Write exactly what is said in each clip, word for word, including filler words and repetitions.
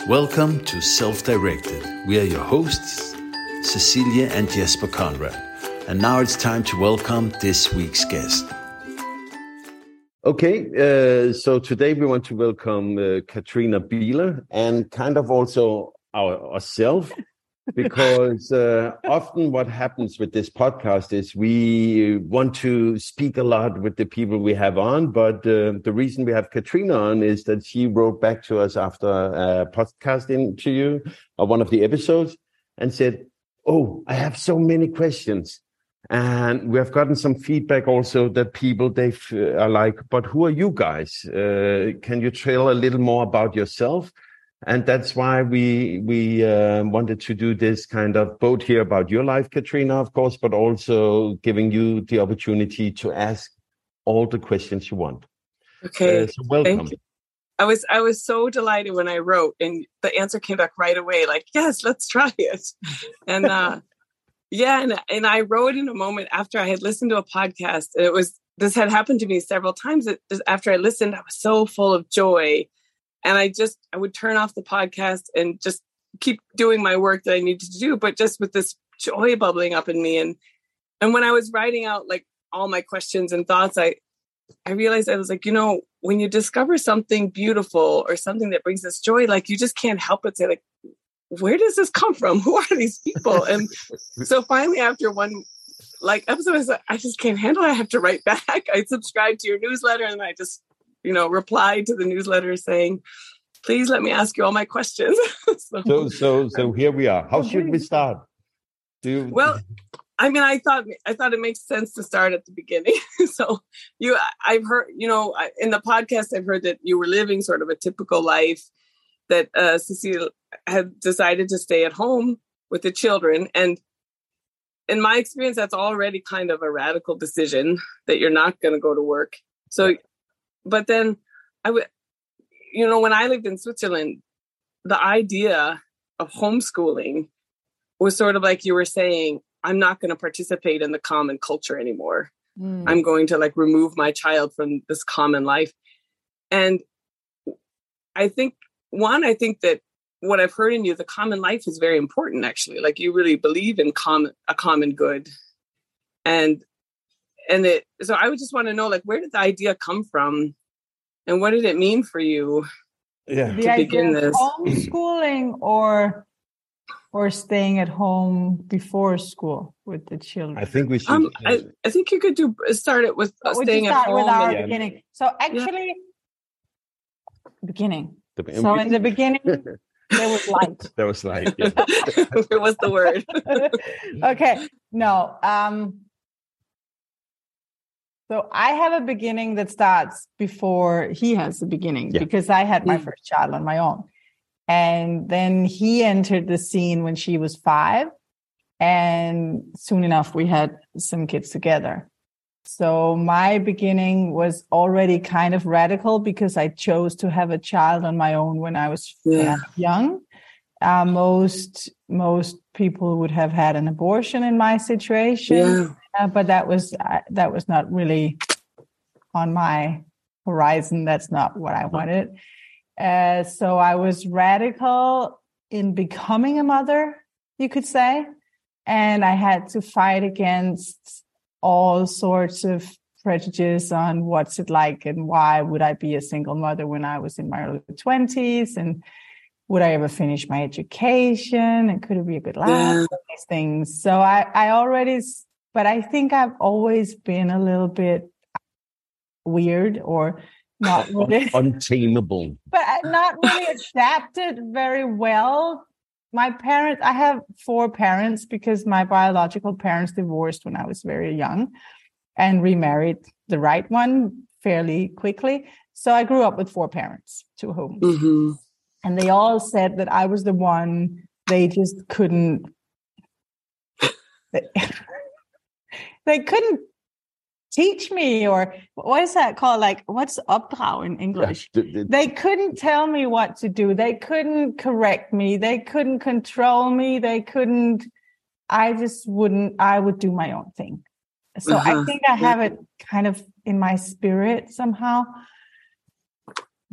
Welcome to Self-Directed. We are your hosts, Cecilia and Jesper Conrad. And now it's time to welcome this week's guest. Okay, uh, so today we want to welcome uh, Katrina Bieler and kind of also our, ourselves, because uh, often what happens with this podcast is we want to speak a lot with the people we have on, but uh, the reason we have Katrina on is that she wrote back to us after a podcast interview or one of the episodes and said, oh, I have so many questions. And we have gotten some feedback also that people, they f- are like, but who are you guys? Uh, can you tell a little more about yourself? And that's why we we uh, wanted to do this kind of both here about your life, Katrina, of course, but also giving you the opportunity to ask all the questions you want. Okay, uh, so welcome. Thank you. I was I was so delighted when I wrote, and the answer came back right away. Like, yes, let's try it. And uh, yeah, and and I wrote in a moment after I had listened to a podcast. And it was this had happened to me several times. It, after I listened, I was so full of joy. And I just, I would turn off the podcast and just keep doing my work that I needed to do, but just with this joy bubbling up in me. And, and when I was writing out like all my questions and thoughts, I, I realized I was like, you know, when you discover something beautiful or something that brings us joy, like you just can't help but say like, where does this come from? Who are these people? And so finally after one like episode, I was like, I just can't handle it. I have to write back. I subscribed to your newsletter and I just you know, replied to the newsletter saying, please let me ask you all my questions. so, so, so, so here we are. How should we start? Do you... Well, I mean, I thought, I thought it makes sense to start at the beginning. so you, I've heard, you know, in the podcast, I've heard that you were living sort of a typical life, that uh, Cecilia had decided to stay at home with the children. And in my experience, that's already kind of a radical decision that you're not going to go to work. So But then I would, you know, when I lived in Switzerland, the idea of homeschooling was sort of like you were saying, I'm not going to participate in the common culture anymore. Mm. I'm going to like remove my child from this common life. And I think, one, I think that what I've heard in you, the common life is very important, actually. Like you really believe in common, a common good. And And it, so I would just want to know, like, where did the idea come from, and what did it mean for you? Yeah, to the begin idea of this homeschooling or or staying at home before school with the children. I think we should. Um, I, I think you could do start it with uh, staying at home. With our and, beginning. So actually, yeah. beginning. The, so in the beginning. There was light. There was light. Yeah. It was the word. Okay. No. Um. So I have a beginning that starts before he has the beginning, yeah. because I had my mm. first child on my own. And then he entered the scene when she was five. And soon enough, we had some kids together. So my beginning was already kind of radical because I chose to have a child on my own when I was yeah. young. Uh, most most people would have had an abortion in my situation. Yeah. Uh, but that was uh, that was not really on my horizon. That's not what I wanted. Uh, so I was radical in becoming a mother, you could say. And I had to fight against all sorts of prejudice on what's it like and why would I be a single mother when I was in my early twenties, and would I ever finish my education, and could it be a good life? Yeah. These things. So I, I already... But I think I've always been a little bit weird or not really untamable, but not really adapted very well. My parents, I have four parents because my biological parents divorced when I was very young and remarried the right one fairly quickly. So I grew up with four parents, two homes. Mm-hmm. And they all said that I was the one they just couldn't... They couldn't teach me, or what is that called? Like, what's opdrag in English? Yeah. They couldn't tell me what to do. They couldn't correct me. They couldn't control me. They couldn't, I just wouldn't, I would do my own thing. So uh-huh. I think I have it kind of in my spirit somehow.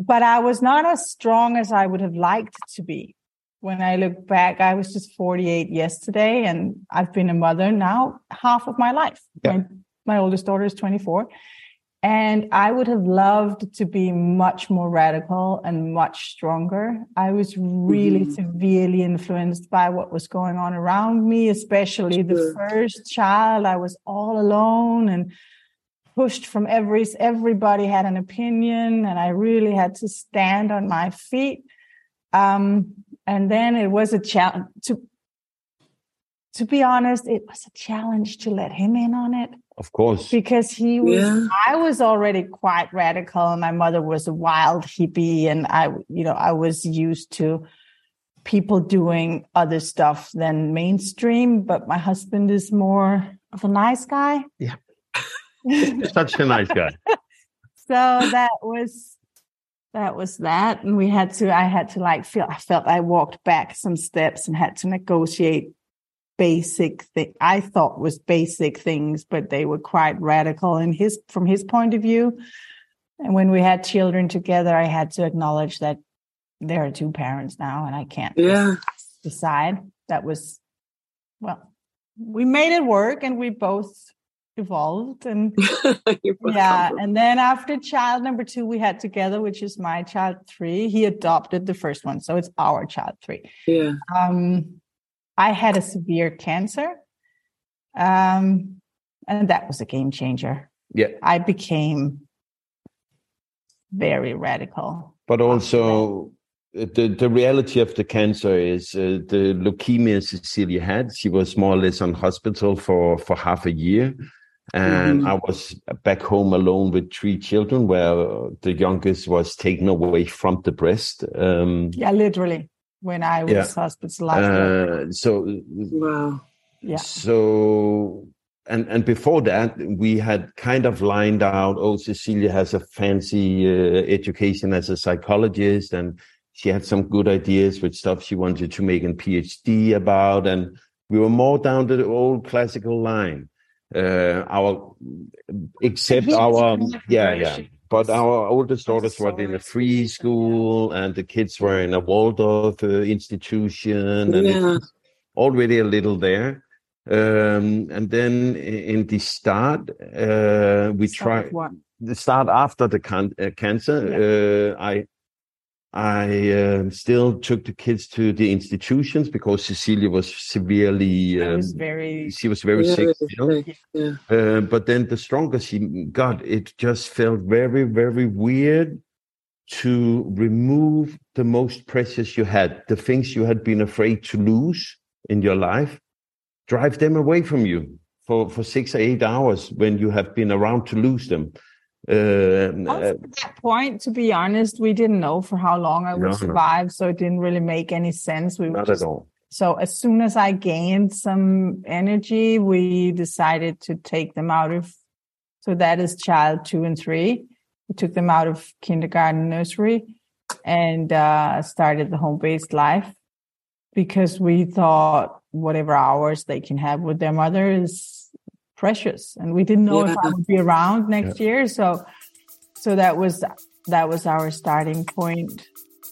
but I was not as strong as I would have liked to be. When I look back, I was just forty-eight yesterday, and I've been a mother now half of my life. Yeah. My, my oldest daughter is twenty-four. And I would have loved to be much more radical and much stronger. I was really mm-hmm. severely influenced by what was going on around me, especially sure. the first child. I was all alone and pushed from every, everybody had an opinion, and I really had to stand on my feet. Um, and then it was a challenge to, to be honest, it was a challenge to let him in on it. Of course. Because he was, yeah. I was already quite radical, and my mother was a wild hippie, and I, you know, I was used to people doing other stuff than mainstream, but my husband is more of a nice guy. Yeah. Such a nice guy. So that was, that was that. And we had to, I had to like feel, I felt I walked back some steps and had to negotiate basic thing I thought was basic things, but they were quite radical in his from his point of view. And when we had children together, I had to acknowledge that there are two parents now, and I can't yeah. decide. That was, well, we made it work, and we both evolved. And yeah, and then after child number two, we had together, which is my child three. He adopted the first one, so it's our child three. Yeah. Um. I had a severe cancer, um, and that was a game changer. Yeah, I became very radical. But also, the, the reality of the cancer is uh, the leukemia Cecilia had. She was more or less on hospital for, for half a year. And mm-hmm. I was back home alone with three children, where the youngest was taken away from the breast. Um, yeah, literally. When I was yeah. hospitalized. Uh, so, wow. Yeah. So, and, and before that, we had kind of lined out, oh, Cecilia has a fancy uh, education as a psychologist, and she had some good ideas with stuff she wanted to make a PhD about. And we were more down the old classical line. Uh, our, except our, yeah, yeah. But our oldest daughters were in a free school, and the kids were in a Waldorf uh, institution, and yeah. it was already a little there. Um, and then in the start, uh, we tried the start after the can- uh, cancer. Yeah. Uh, I I uh, still took the kids to the institutions because Cecilia was severely. Um, was very. She was very yeah, sick. Really you know? yeah. uh, but then the stronger she got, it just felt very, very weird to remove the most precious you had, the things you had been afraid to lose in your life, drive them away from you for, for six or eight hours when you have been around to lose them. Uh, At that point, to be honest, we didn't know for how long I would no, survive, no. so it didn't really make any sense. We Not just, at all. So as soon as I gained some energy, we decided to take them out of, so that is child two and three. We took them out of kindergarten, nursery, and uh, started the home-based life, because we thought whatever hours they can have with their mother is precious, and we didn't know yeah. if I would be around next yeah. year. So, so that was that was our starting point.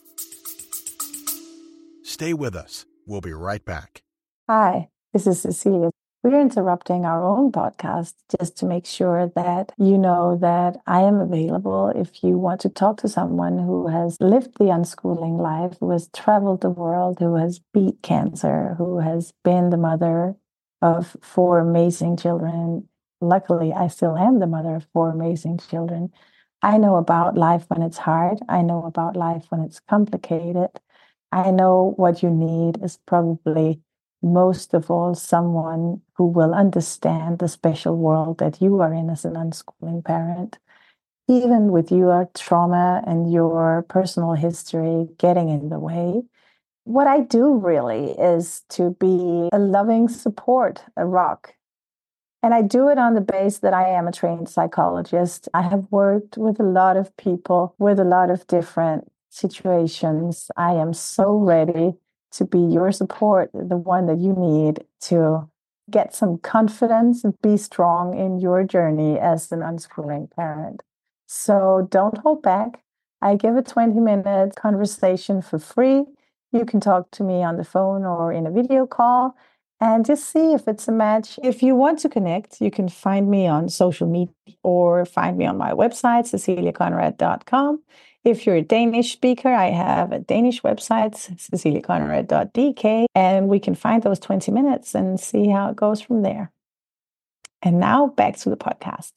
Stay with us. We'll be right back. Hi, this is Cecilia. We're interrupting our own podcast just to make sure that you know that I am available if you want to talk to someone who has lived the unschooling life, who has traveled the world, who has beat cancer, who has been the mother of four amazing children. Luckily, I still am the mother of four amazing children. I know about life when it's hard. I know about life when it's complicated. I know what you need is probably most of all someone who will understand the special world that you are in as an unschooling parent, even with your trauma and your personal history getting in the way. What I do really is to be a loving support, a rock. And I do it on the base that I am a trained psychologist. I have worked with a lot of people with a lot of different situations. I am so ready to be your support, the one that you need to get some confidence and be strong in your journey as an unschooling parent. So don't hold back. I give a twenty minute conversation for free. You can talk to me on the phone or in a video call and just see if it's a match. If you want to connect, you can find me on social media or find me on my website, cecilia conrad dot com. If you're a Danish speaker, I have a Danish website, cecilia conrad dot d k, and we can find those twenty minutes and see how it goes from there. And now back to the podcast.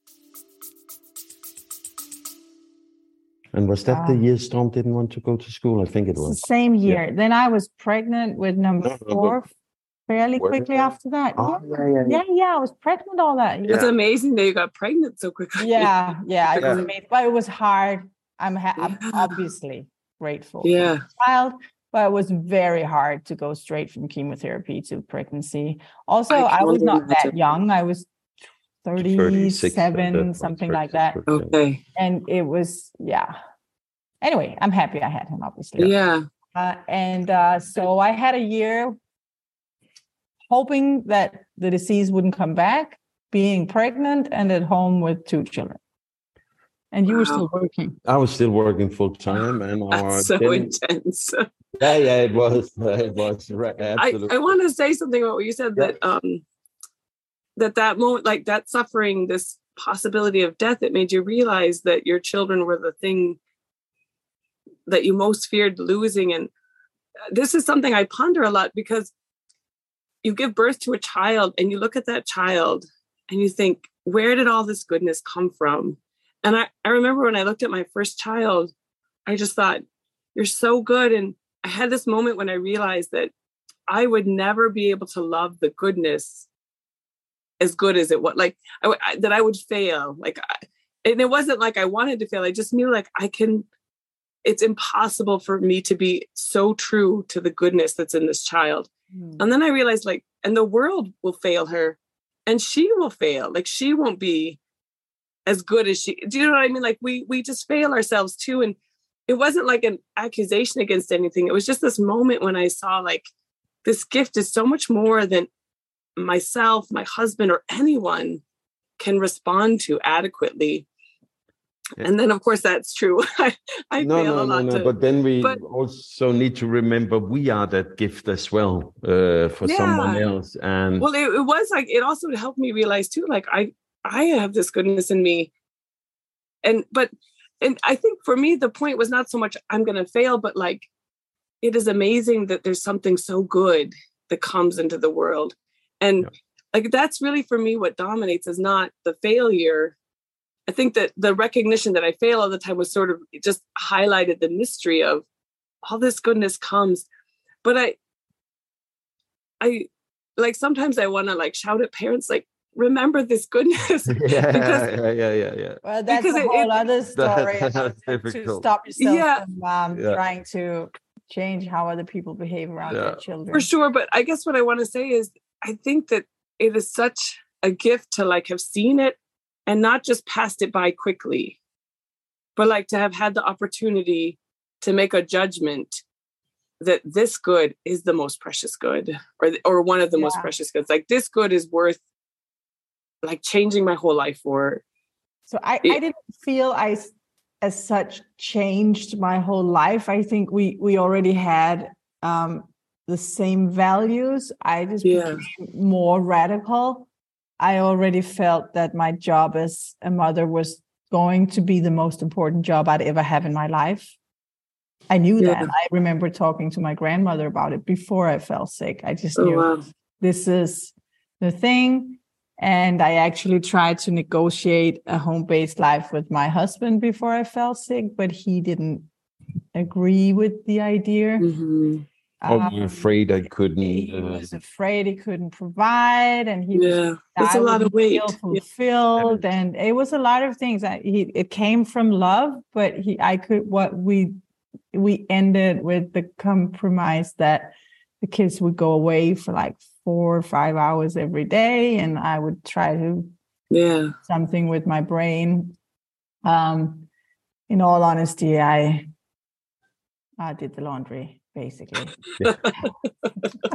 And was that uh, the year Storm didn't want to go to school? I think it was. The same year. Yeah. Then I was pregnant with number no, no, four fairly quickly it? after that. Oh, yeah. Yeah, yeah, yeah, yeah, yeah. I was pregnant all that. Yeah. It's amazing that you got pregnant so quickly. Yeah, yeah, it was amazing. But it was hard. I'm, ha- I'm obviously grateful yeah. for the child, but it was very hard to go straight from chemotherapy to pregnancy. Also, I, I was not that young. I was thirty-seven, something like that. Okay. And it was, yeah. Anyway, I'm happy I had him, obviously. Yeah. Uh, and uh, so I had a year hoping that the disease wouldn't come back, being pregnant and at home with two children. And you wow. were still working. I was still working full time, and That's our so then, intense. Yeah, yeah, it was. It was absolutely. I, I want to say something about what you said, yeah. that um that that moment, like that suffering, this possibility of death, it made you realize that your children were the thing that you most feared losing. And this is something I ponder a lot, because you give birth to a child and you look at that child and you think, where did all this goodness come from? And I, I remember when I looked at my first child, I just thought, you're so good. And I had this moment when I realized that I would never be able to love the goodness as good as it was, like I, I, that I would fail. Like, I, and it wasn't like I wanted to fail. I just knew like I can, it's impossible for me to be so true to the goodness that's in this child. Mm. And then I realized like, and the world will fail her and she will fail. Like she won't be as good as she, do you know what I mean? Like we, we just fail ourselves too. And it wasn't like an accusation against anything. It was just this moment when I saw like, this gift is so much more than myself, my husband, or anyone can respond to adequately. Yeah. And then, of course, that's true. I, I no, fail no, a lot. No, no, to, but then we but, also need to remember we are that gift as well uh, for yeah. someone else. And well, it, it was like it also helped me realize too, like I, I have this goodness in me, and but, and I think for me the point was not so much I'm going to fail, but like it is amazing that there's something so good that comes into the world. And yeah. like, that's really for me, what dominates is not the failure. I think that the recognition that I fail all the time was sort of just highlighted the mystery of all this goodness comes. But I, I like, sometimes I want to like shout at parents, like, remember this goodness. yeah, because, yeah, yeah, yeah, yeah. Well, that's a whole it, other story. That, that's difficult. To stop yourself yeah. from um, yeah. trying to change how other people behave around yeah. their children. For sure. But I guess what I want to say is, I think that it is such a gift to like have seen it and not just passed it by quickly, but like to have had the opportunity to make a judgment that this good is the most precious good, or, or one of the yeah. most precious goods. Like this good is worth like changing my whole life for. So I, it, I didn't feel I as such changed my whole life. I think we, we already had, um, the same values. I just yeah. became more radical. I already felt that my job as a mother was going to be the most important job I'd ever have in my life. I knew yeah. that. I remember talking to my grandmother about it before I fell sick. I just oh, knew wow. this is the thing. And I actually tried to negotiate a home-based life with my husband before I fell sick, but he didn't agree with the idea. Mm-hmm. Um, I'm afraid I couldn't. He uh, was afraid he couldn't provide, and he yeah, was, it's a lot of weight. Feel fulfilled, yeah. and it was a lot of things. I, he it came from love, but he I could what we we ended with the compromise that the kids would go away for like four or five hours every day, and I would try to yeah do something with my brain. Um, in all honesty, I I did the laundry. Basically, it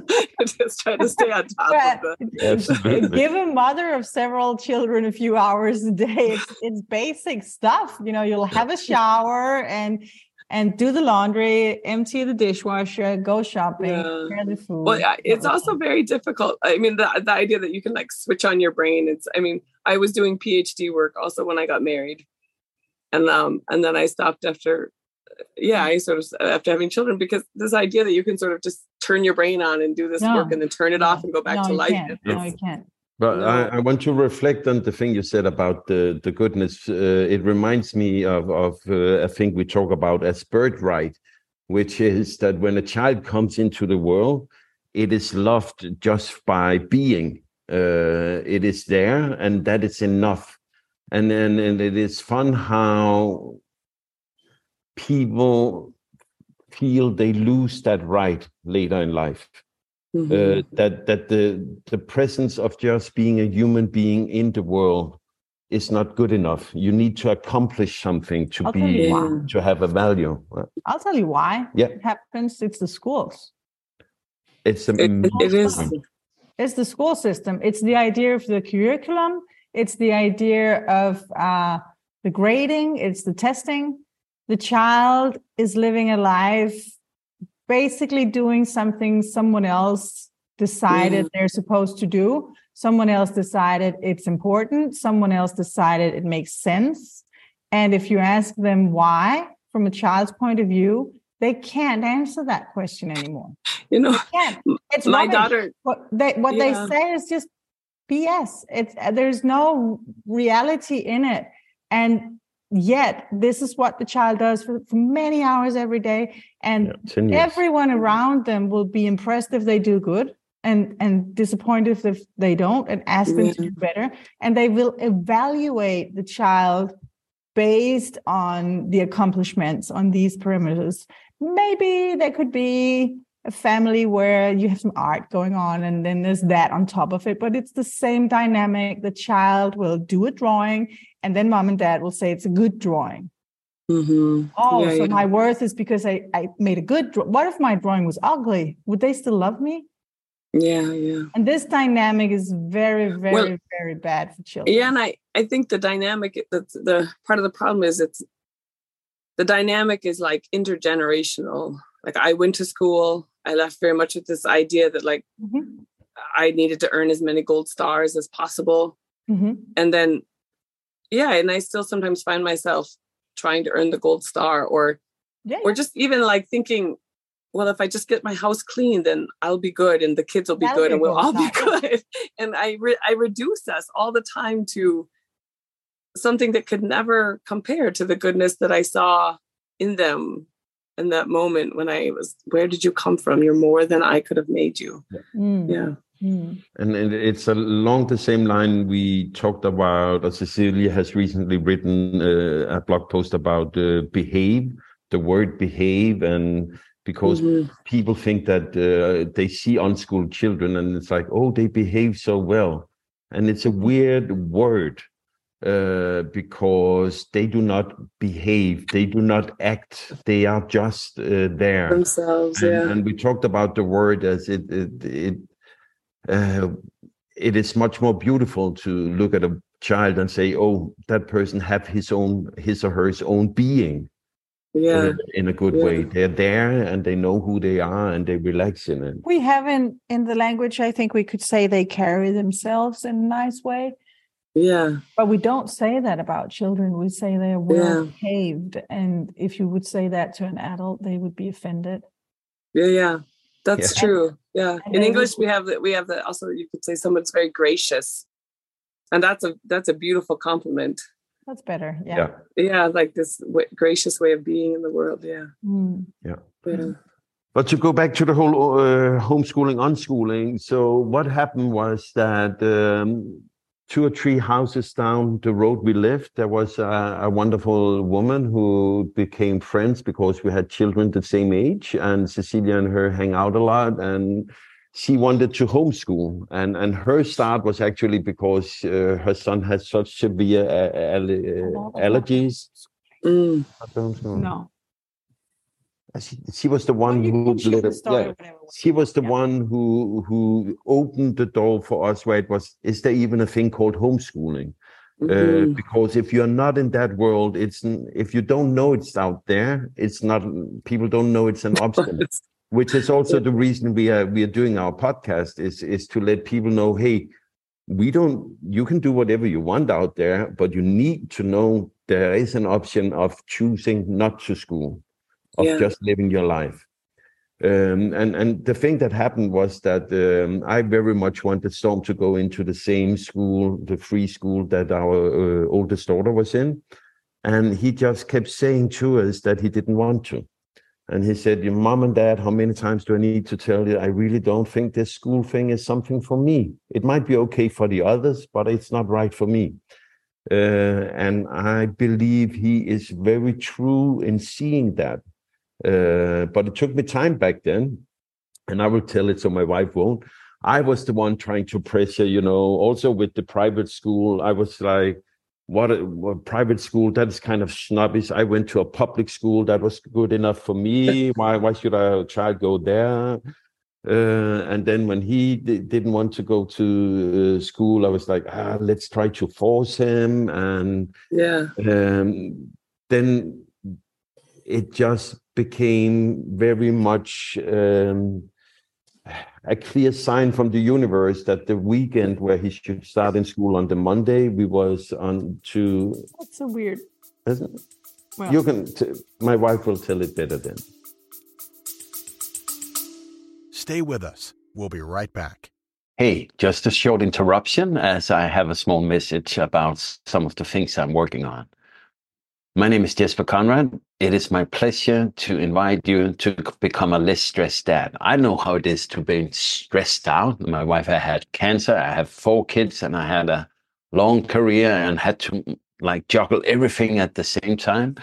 just try to stay on top of the. Absolutely. Give a mother of several children a few hours a day. It's, it's basic stuff. You know, you'll have a shower and and do the laundry, empty the dishwasher, go shopping, Yeah. prepare the food. Well, yeah, it's also very difficult. I mean, the the idea that you can like switch on your brain. It's. I mean, I was doing PhD work also when I got married, and um, and then I stopped after. Yeah, I sort of after having children, because this idea that you can sort of just turn your brain on and do this No. work and then turn it No. off and go back no, to you life. Can't. It's- No, you can't. But No. I, I want to reflect on the thing you said about the, the goodness. Uh, it reminds me of, of uh, a thing we talk about as birthright, which is that when a child comes into the world, it is loved just by being. Uh, it is there, and that is enough. And then and it is fun how people feel they lose that right later in life. Mhm. Uh, that that the the presence of just being a human being in the world is not good enough. You need to accomplish something to I'll be tell you why. to have a value. I'll tell you why. Yeah. It happens. It's the schools. It's a It, it, it is. It's the school system. It's the idea of the curriculum. It's the idea of uh, the grading. It's the testing. The child is living a life basically doing something someone else decided Yeah. they're supposed to do. Someone else decided it's important. Someone else decided it makes sense. And if you ask them why, from a child's point of view, they can't answer that question anymore. You know, They can't. It's my rubbish. daughter. What they what Yeah. they say is just B S. It's there's no reality in it, and yet this is what the child does for, for many hours every day, and Yeah, ten years. everyone around them will be impressed if they do good, and and disappointed if they don't, and ask them to Yeah. do better, and they will evaluate the child based on the accomplishments on these parameters. Maybe there could be a family where you have some art going on and then there's that on top of it, but it's the same dynamic. The child will do a drawing and then mom and dad will say it's a good drawing. Mhm. Oh, Yeah, so yeah. my worth is because I, I made a good draw. What if my drawing was ugly? Would they still love me? Yeah, yeah. And this dynamic is very, very, Well, very bad for children. Yeah, and I, I think the dynamic, the, the part of the problem is it's, the dynamic is like intergenerational. Like I went to school, I left very much with this idea that like Mhm. I needed to earn as many gold stars as possible. Mhm. And then, yeah, and I still sometimes find myself trying to earn the gold star or, Yeah, or just even like thinking, well, if I just get my house clean, then I'll be good and the kids will be That'll good be and we'll gold all be star. good. And I re- I reduce us all the time to something that could never compare to the goodness that I saw in them in that moment when I was, where did you come from? You're more than I could have made you. Mm. Yeah. Mm. And and it's along the same line we talked about, or Cecilia has recently written uh, a blog post about uh, behave, the word behave, and because Mhm. people think that uh, they see unschooled children and it's like, oh, they behave so well. And it's a weird word uh, because they do not behave, they do not act, they are just uh, there. Themselves, And, yeah. and we talked about the word as it, it, it uh, it is much more beautiful to look at a child and say, oh, that person have his own, his or her own being Yeah. uh, in a good Yeah. way. They're there and they know who they are and they relax in it. We haven't in the language, I think we could say they carry themselves in a nice way, Yeah. but we don't say that about children. We say they're well behaved. And if you would say that to an adult, they would be offended. Yeah. Yeah. That's Yeah. true. Yeah. And In they English, would- we have that. We have that. Also, you could say someone's very gracious, and that's a that's a beautiful compliment. That's better. Yeah. Yeah. Yeah, like this w- gracious way of being in the world. Yeah. Mm. Yeah. Yeah. But to go back to the whole uh, homeschooling, unschooling. So what happened was that um, two or three houses down the road we lived, there was a, a wonderful woman who became friends because we had children the same age, and Cecilia and her hang out a lot, and she wanted to homeschool. And, and her start was actually because uh, her son has such severe uh, alle- uh, allergies. Mm. No. She, she was the one oh, who let it, yeah, she was the yeah. one who who opened the door for us where it was, is there even a thing called homeschooling? Mm-hmm. Uh, because if you're not in that world, it's if you don't know it's out there, it's not, people don't know it's an option, which is also the reason we are we are doing our podcast, is is to let people know, hey, we don't, you can do whatever you want out there, but you need to know there is an option of choosing not to school, of yeah. just living your life. Um, and, and the thing that happened was that um, I very much wanted Storm to go into the same school, the free school that our uh, oldest daughter was in. And he just kept saying to us that he didn't want to. And he said, your mom and dad, how many times do I need to tell you? I really don't think this school thing is something for me. It might be okay for the others, but it's not right for me. Uh, and I believe he is very true in seeing that. Uh, but it took me time back then, and I will tell it so my wife won't. I was the one trying to pressure, you know, also with the private school. I was like, what a, what private school, that is kind of snobbish. I went to a public school that was good enough for me. Why why should a child go there? Uh, and then when he d- didn't want to go to uh, school, I was like, ah, let's try to force him. And yeah, um, then it just became very much um, a clear sign from the universe that the weekend where he should start in school on the Monday, we was on to... That's so weird. Isn't it? Well, you can, t- my wife will tell it better then. Stay with us. We'll be right back. Hey, just a short interruption as I have a small message about some of the things I'm working on. My name is Jesper Conrad. It is my pleasure to invite you to become a less stressed dad. I know how it is to be stressed out. My wife had cancer. I have four kids and I had a long career and had to like juggle everything at the same time.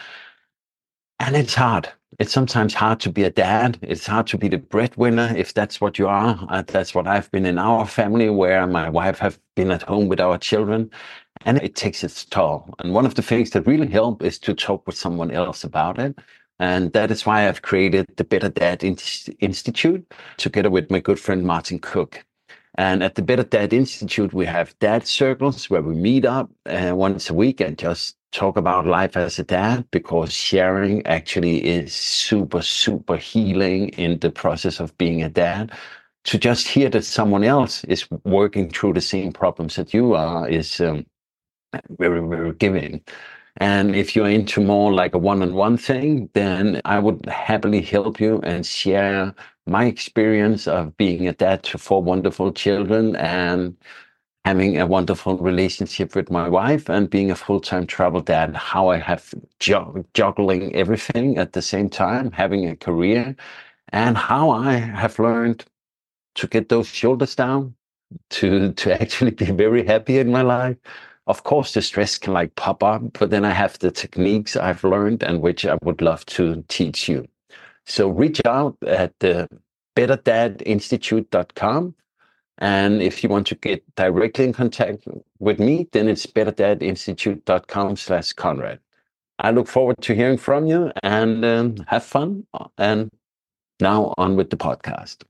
And it's hard. It's sometimes hard to be a dad. It's hard to be the breadwinner if that's what you are. Uh, that's what I've been in our family, where my wife have been at home with our children. And it takes its toll. And one of the things that really help is to talk with someone else about it. And that is why I've created the Better Dad Institute together with my good friend Martin Cook. And at the Better Dad Institute, we have dad circles where we meet up uh, once a week and just talk about life as a dad, because sharing actually is super, super healing in the process of being a dad. To just hear that someone else is working through the same problems that you are is um, very, very giving. And if you're into more like a one-on-one thing, then I would happily help you and share my experience of being a dad to four wonderful children and having a wonderful relationship with my wife and being a full-time travel dad, how I have ju- juggling everything at the same time, having a career, and how I have learned to get those shoulders down, to, to actually be very happy in my life. Of course, the stress can like pop up, but then I have the techniques I've learned and which I would love to teach you. So reach out at the better dad institute dot com. And if you want to get directly in contact with me, then it's better dad institute dot com slash Conrad. I look forward to hearing from you and um, have fun. And now on with the podcast.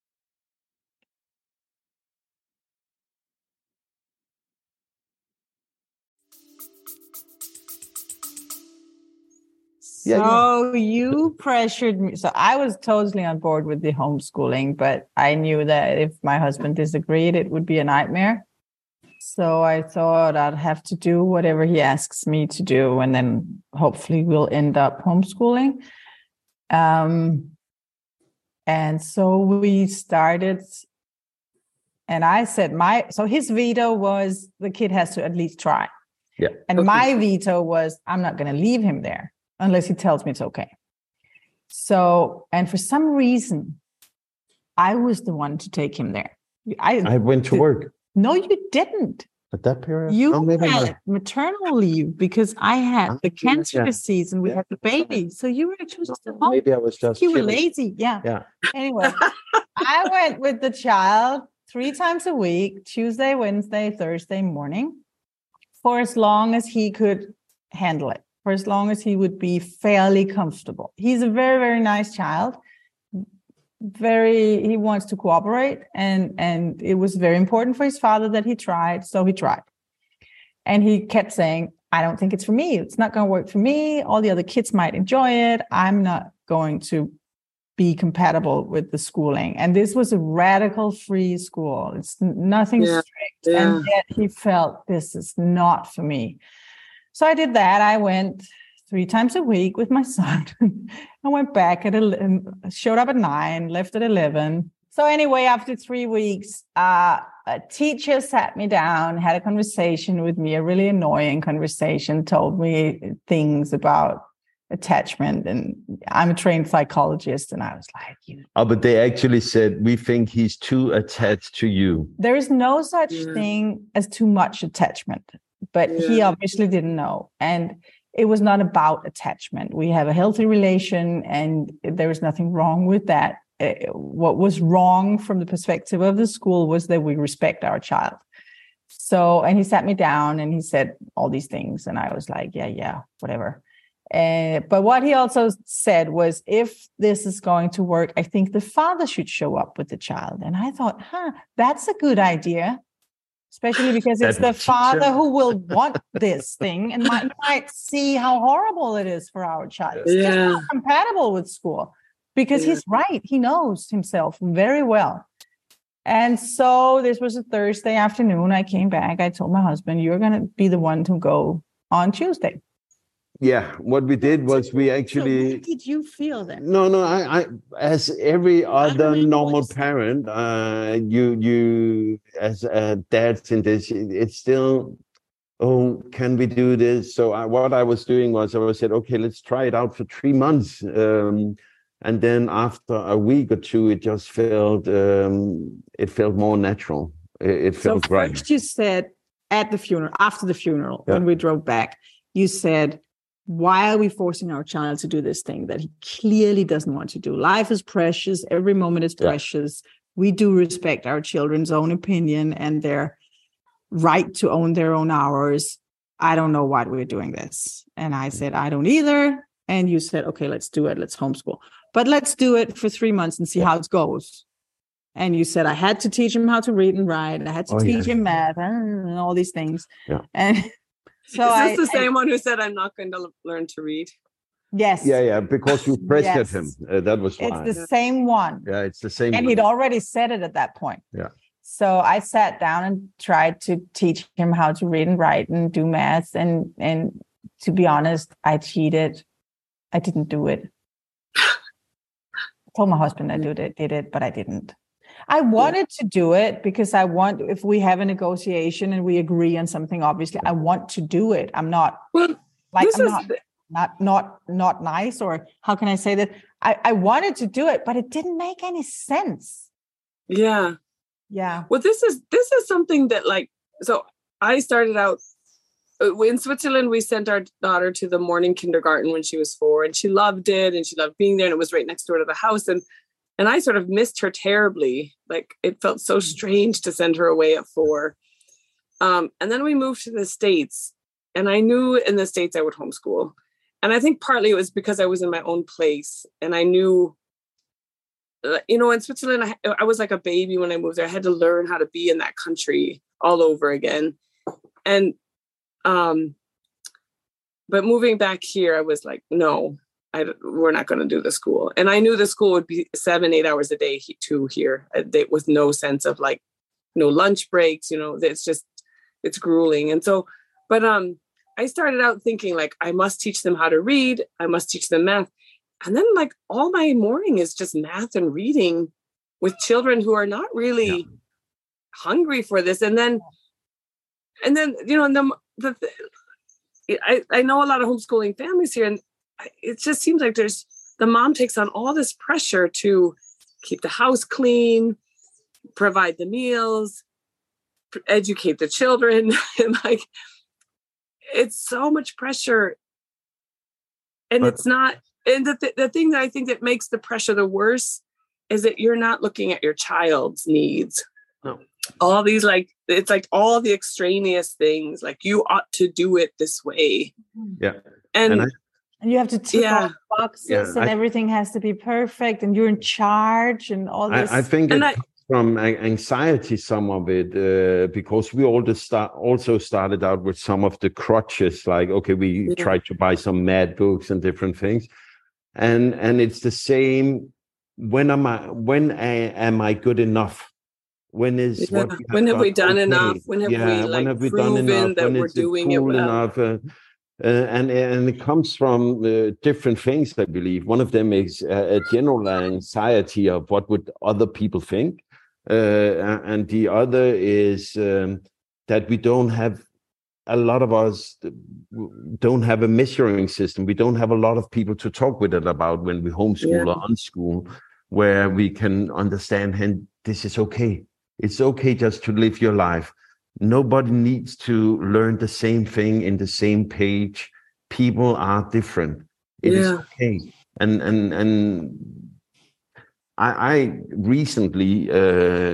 So yeah, yeah. You pressured me. So I was totally on board with the homeschooling, but I knew that if my husband disagreed, it would be a nightmare. So I thought I'd have to do whatever he asks me to do, and then hopefully we'll end up homeschooling. Um, and so we started, and I said my, so his veto was the kid has to at least try. Yeah. And my veto was I'm not going to leave him there unless he tells me it's okay. So, and for some reason, I was the one to take him there. I, I went to th- work. No, you didn't. At that period? You oh, maybe had not. maternal leave because I had oh, the cancer yeah. disease and we yeah. had the baby. So you were actually just at home. Maybe I was just You chilling. were lazy. Yeah. Yeah. Anyway, I went with the child three times a week, Tuesday, Wednesday, Thursday morning, for as long as he could handle it. for as long as he would be fairly comfortable. He's a very, very nice child. Very, he wants to cooperate, and and it was very important for his father that he tried, so he tried. And he kept saying, I don't think it's for me. It's not going to work for me. All the other kids might enjoy it. I'm not going to be compatible with the schooling. And this was a radical free school. It's nothing yeah. strict. Yeah. And yet he felt, this is not for me. So I did that. I went three times a week with my son. I went back at eleven, showed up at nine, left at eleven. So anyway, after three weeks, uh, a teacher sat me down, had a conversation with me, a really annoying conversation, told me things about attachment. And I'm a trained psychologist. And I was like, you. Oh, but they actually said, we think he's too attached to you. There is no such yeah. thing as too much attachment. But yeah. he obviously didn't know. And it was not about attachment. We have a healthy relation, and there is nothing wrong with that. Uh, what was wrong from the perspective of the school was that we respect our child. So, and he sat me down and he said all these things. And I was like, yeah, yeah, whatever. Uh, but what he also said was, if this is going to work, I think the father should show up with the child. And I thought, huh, that's a good idea. Especially because it's the father who will want this thing and might, might see how horrible it is for our child. It's yeah. just not compatible with school, because yeah. he's right. He knows himself very well. And so this was a Thursday afternoon. I came back. I told my husband, you're going to be the one to go on Tuesday. Yeah, what we did was we actually. So what did you feel then? No, no. I, I as every other normal parent, uh, you, you as a dad in this, it's still. Oh, can we do this? So I, what I was doing was I said, okay, let's try it out for three months, um, and then after a week or two, it just felt um, it felt more natural. It, it felt so right. First, you said at the funeral, after the funeral, yeah. when we drove back, you said, why are we forcing our child to do this thing that he clearly doesn't want to do? Life is precious. Every moment is precious. Yeah. We do respect our children's own opinion and their right to own their own hours. I don't know why we're doing this. And I said, I don't either. And you said, okay, let's do it. Let's homeschool. But let's do it for three months and see how it goes. And you said, I had to teach him how to read and write. I had to oh, teach yeah. him math and all these things. Yeah. And so is this I, the same I, one who said, I'm not going to learn to read? Yes. Yeah, yeah, because you pressured yes. him. Uh, that was why. It's the same one. Yeah, it's the same And one. he'd already said it at that point. Yeah. So I sat down and tried to teach him how to read and write and do math. And, and to be honest, I cheated. I didn't do it. I told my husband I did it, did it, but I didn't. I wanted to do it because I want, if we have a negotiation and we agree on something, obviously I want to do it. I'm not well, like, I'm is... not, not, not, not nice, or how can I say that? I, I wanted to do it, but it didn't make any sense. Yeah. Yeah. Well, this is, this is something that like, so I started out in Switzerland. We sent our daughter to the morning kindergarten when she was four, and she loved it. And she loved being there. And it was right next door to the house. And And I sort of missed her terribly. Like, it felt so strange to send her away at four. Um, and then we moved to the States, and I knew in the States I would homeschool. And I think partly it was because I was in my own place, and I knew, you know, in Switzerland, I, I was like a baby when I moved there. I had to learn how to be in that country all over again. And, um, but moving back here, I was like, no. I, we're not going to do the school. And I knew the school would be seven, eight hours a day too here, with no sense of like, no lunch breaks, you know, it's just, it's grueling. And so, but um, I started out thinking like, I must teach them how to read. I must teach them math. And then like all my morning is just math and reading with children who are not really yeah. hungry for this. And then, and then, you know, and the, the I, I know a lot of homeschooling families here, and it just seems like there's the mom takes on all this pressure to keep the house clean, provide the meals, educate the children. And like, it's so much pressure. And but, it's not, and the, th- the thing that I think that makes the pressure the worse is that you're not looking at your child's needs. No. All these, like, it's like all the extraneous things, like you ought to do it this way. Yeah. and, and, I, and you have to tick yeah, all the boxes, yeah, and I, everything has to be perfect, and you're in charge, and all this. I, I think and it I, comes from anxiety, some of it, uh, because we all just start, also started out with some of the crutches, like, okay, we yeah. tried to buy some mad books and different things. And and it's the same. When am I? When I, am I good enough? When is Yeah. what? We have when have done we done okay? enough? When have yeah. we like when have we proven done enough? that When we're is it doing cool it well? enough? Uh, uh, and and it comes from uh, different things, I believe. One of them is a, a general anxiety of what would other people think, uh, and the other is um, that we don't have. A lot of us don't have a measuring system. We don't have a lot of people to talk with it about when we homeschool Yeah. or unschool, where we can understand, and this is okay. It's okay just to live your life. Nobody needs to learn the same thing in the same page. People are different. It Yeah. is okay. And and and I, I recently uh,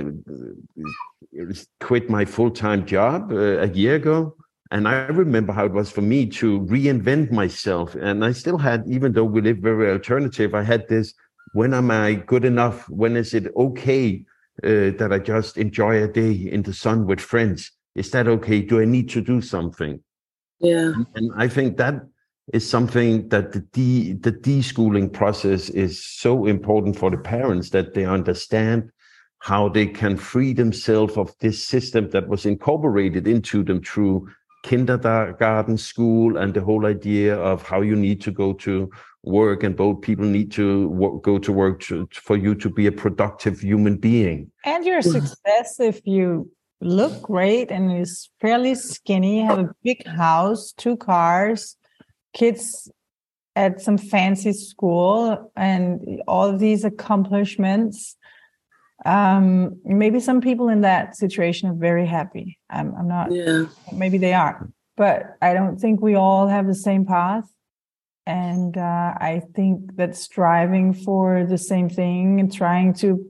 quit my full-time job uh, a year ago. And I remember how it was for me to reinvent myself. And I still had, even though we live very alternative, I had this, when am I good enough? When is it okay uh, that I just enjoy a day in the sun with friends? Is that okay? Do I need to do something? Yeah. And, and I think that is something that the de, the de-schooling process is so important for the parents, that they understand how they can free themselves of this system that was incorporated into them through kindergarten, school, and the whole idea of how you need to go to work, and both people need to work, go to work to, for you to be a productive human being. And your success, if you look great and is fairly skinny, have a big house, two cars, kids at some fancy school, and all of these accomplishments. Um, maybe some people in that situation are very happy. I'm, I'm not, yeah. Maybe they are, but I don't think we all have the same path. And uh, I think that striving for the same thing and trying to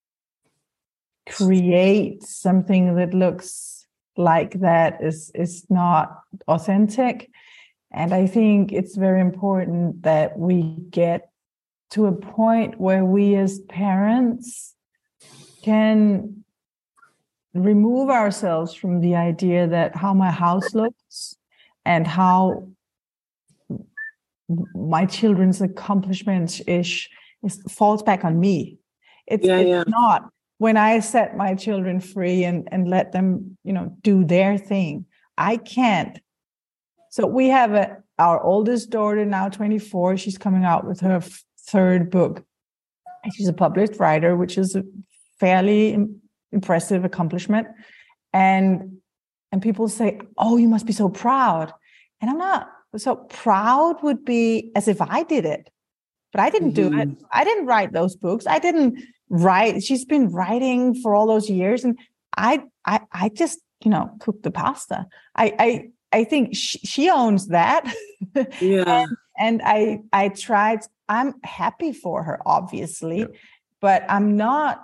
create something that looks like that is, is not authentic. And I think it's very important that we get to a point where we as parents can remove ourselves from the idea that how my house looks and how my children's accomplishments ish is falls back on me. It's, yeah, it's yeah. not when I set my children free and, and let them, you know, do their thing. I can't. So we have a, our oldest daughter now, twenty-four. She's coming out with her f- third book. And she's a published writer, which is a fairly im- impressive accomplishment. And and people say, oh, you must be so proud. And I'm not. So proud would be as if I did it. But I didn't Mm-hmm. do it. I didn't write those books. I didn't write. She's been writing for all those years. And I I I just, you know, cooked the pasta. I I I think she, she owns that. Yeah. and, and I I tried. I'm happy for her, obviously, yeah. But I'm not.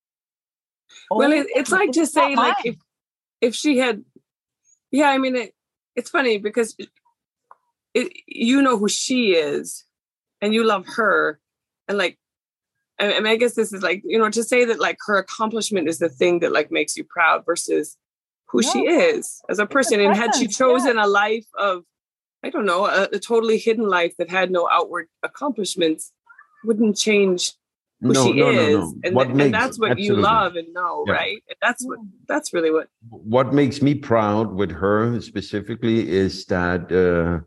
Well, it, it's like to say, like, if if she had, yeah, I mean, it, it's funny because it, you know who she is, and you love her, and like, I mean, I guess this is like, you know, to say that like her accomplishment is the thing that like makes you proud versus who no. she is as a person. And had she chosen yeah. a life of, I don't know, a, a totally hidden life that had no outward accomplishments, wouldn't change who no, she no, is. No, no. And, what th- makes, and that's what absolutely. you love and know, yeah. right? And that's what, that's really what. What makes me proud with her specifically is that uh,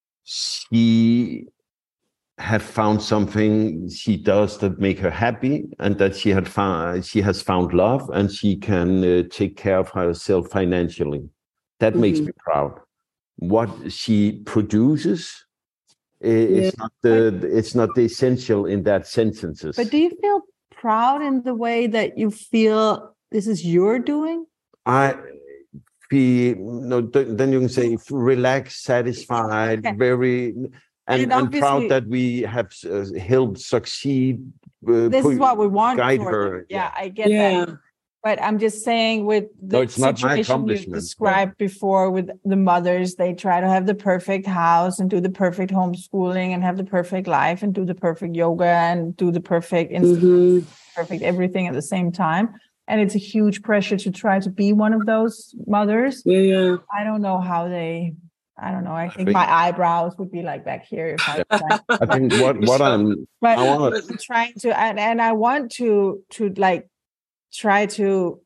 she had found something she does that make her happy, and that she had found, she has found love, and she can uh, take care of herself financially. That mm-hmm. makes me proud. What she produces, it's yeah. not the it's not the essential in that sentences. But do you feel proud in the way that you feel this is your doing? I feel no. Then you can say relaxed, satisfied, okay. very. And, and, and proud that we have uh, helped succeed. Uh, this put, is what we want. Guide for her. Yeah, I get yeah. that. But I'm just saying with the no, it's not my situation you accomplishment. described before with the mothers, they try to have the perfect house and do the perfect homeschooling and have the perfect life and do the perfect yoga and do the perfect Mm-hmm. perfect everything at the same time. And it's a huge pressure to try to be one of those mothers. Yeah, yeah. I don't know how they, I don't know. I think, think- my eyebrows would be like back here if I was trying. I think what what I'm But I wanna- I'm trying to, and, and I want to, to like try to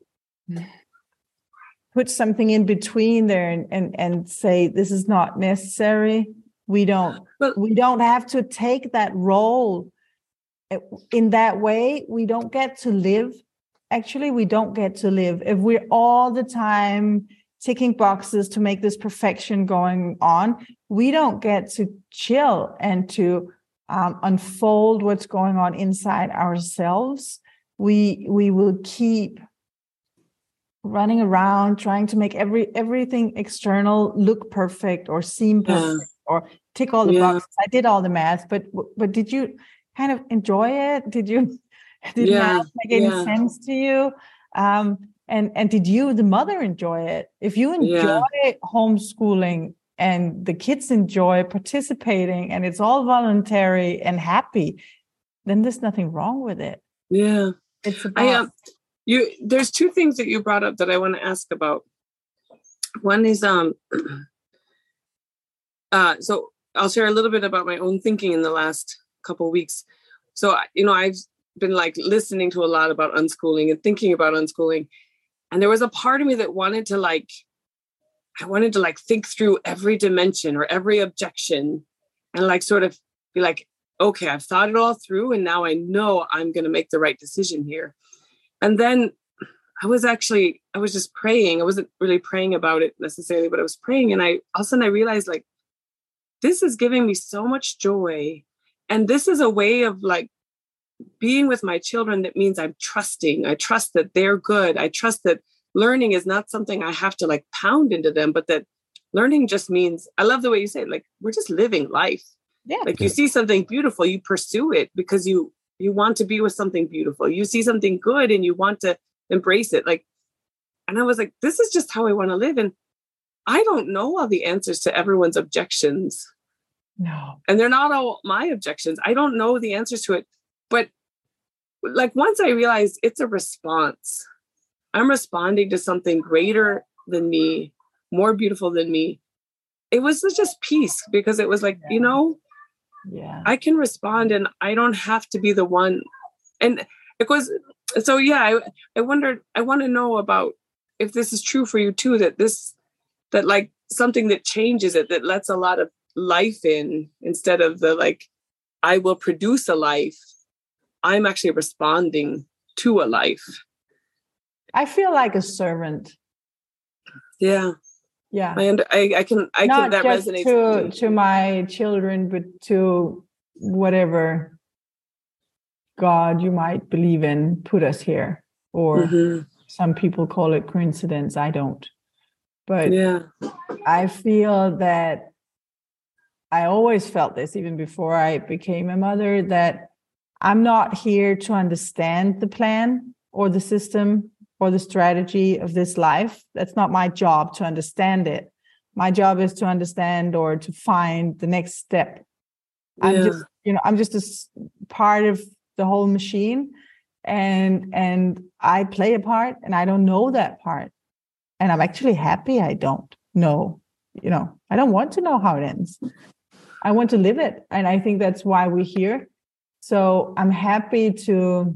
put something in between there and, and, and say, this is not necessary. We don't, Well- we don't have to take that role in that way. We don't get to live. Actually, we don't get to live if we're all the time ticking boxes to make this perfection going on. We don't get to chill and to um, unfold what's going on inside ourselves. We we will keep running around trying to make every everything external look perfect or seem perfect Yeah. or tick all the Yeah. boxes. I did all the math, but but did you kind of enjoy it? Did you did Yeah. math make any Yeah. sense to you? Um, and and did you, the mother, enjoy it? If you enjoy Yeah. homeschooling and the kids enjoy participating and it's all voluntary and happy, then there's nothing wrong with it. Yeah. It's about I um, you. There's two things that you brought up that I want to ask about. One is um. Uh, so I'll share a little bit about my own thinking in the last couple of weeks. So you know, I've been like listening to a lot about unschooling and thinking about unschooling, and there was a part of me that wanted to like, I wanted to like think through every dimension or every objection, and like sort of be like, okay, I've thought it all through and now I know I'm going to make the right decision here. And then I was actually, I was just praying. I wasn't really praying about it necessarily, but I was praying. And I, all of a sudden I realized like, this is giving me so much joy. And this is a way of like being with my children that means I'm trusting. I trust that they're good. I trust that learning is not something I have to like pound into them, but that learning just means, I love the way you say it, like, we're just living life. yeah. Like you see something beautiful, you pursue it because you you want to be with something beautiful. You see something good and you want to embrace it. Like, and I was like, this is just how I want to live. And I don't know all the answers to everyone's objections. No. And they're not all my objections. I don't know the answers to it. But like once I realized it's a response, I'm responding to something greater than me, more beautiful than me. It was just peace because it was like, Yeah. you know, Yeah. I can respond and I don't have to be the one. And it was, so yeah, I, I wondered, I want to know about if this is true for you too, that this, that like something that changes it, that lets a lot of life in instead of the like, I will produce a life. I'm actually responding to a life. I feel like a servant. Yeah. Yeah. I, under, I, I can, I Not can, that just resonates to, with me. to my children, but to whatever God you might believe in put us here. Or Mhm. some people call it coincidence. I don't. But Yeah. I feel that I always felt this even before I became a mother, that I'm not here to understand the plan or the system or the strategy of this life. That's not my job to understand it. My job is to understand or to find the next step. I'm Yeah. just, you know, I'm just a s- part of the whole machine, and and I play a part, and I don't know that part, and I'm actually happy I don't know. You know, I don't want to know how it ends. I want to live it, and I think that's why we're here. So I'm happy to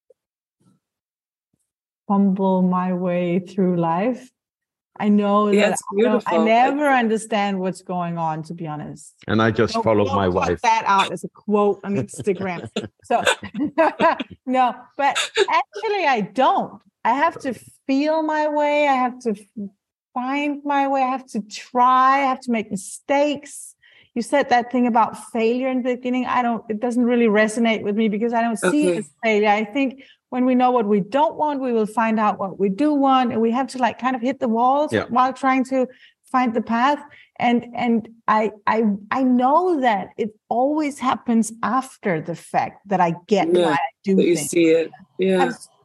fumble my way through life. I know Yeah, that it's I, don't, I beautiful. never understand what's going on, to be honest. and I just Don't- follow don't my put wife. that out as a quote on Instagram. So no, but actually I don't. I have to feel my way. I have to find my way. I have to try. I have to make mistakes. You said that thing about failure in the beginning. I don't, it doesn't really resonate with me because I don't see Okay. it as failure. I think when we know what we don't want, we will find out what we do want. And we have to like kind of hit the walls Yeah. while trying to find the path. And and I I I know that it always happens after the fact that I get Yeah, why I do That you things. see it. I Yeah. have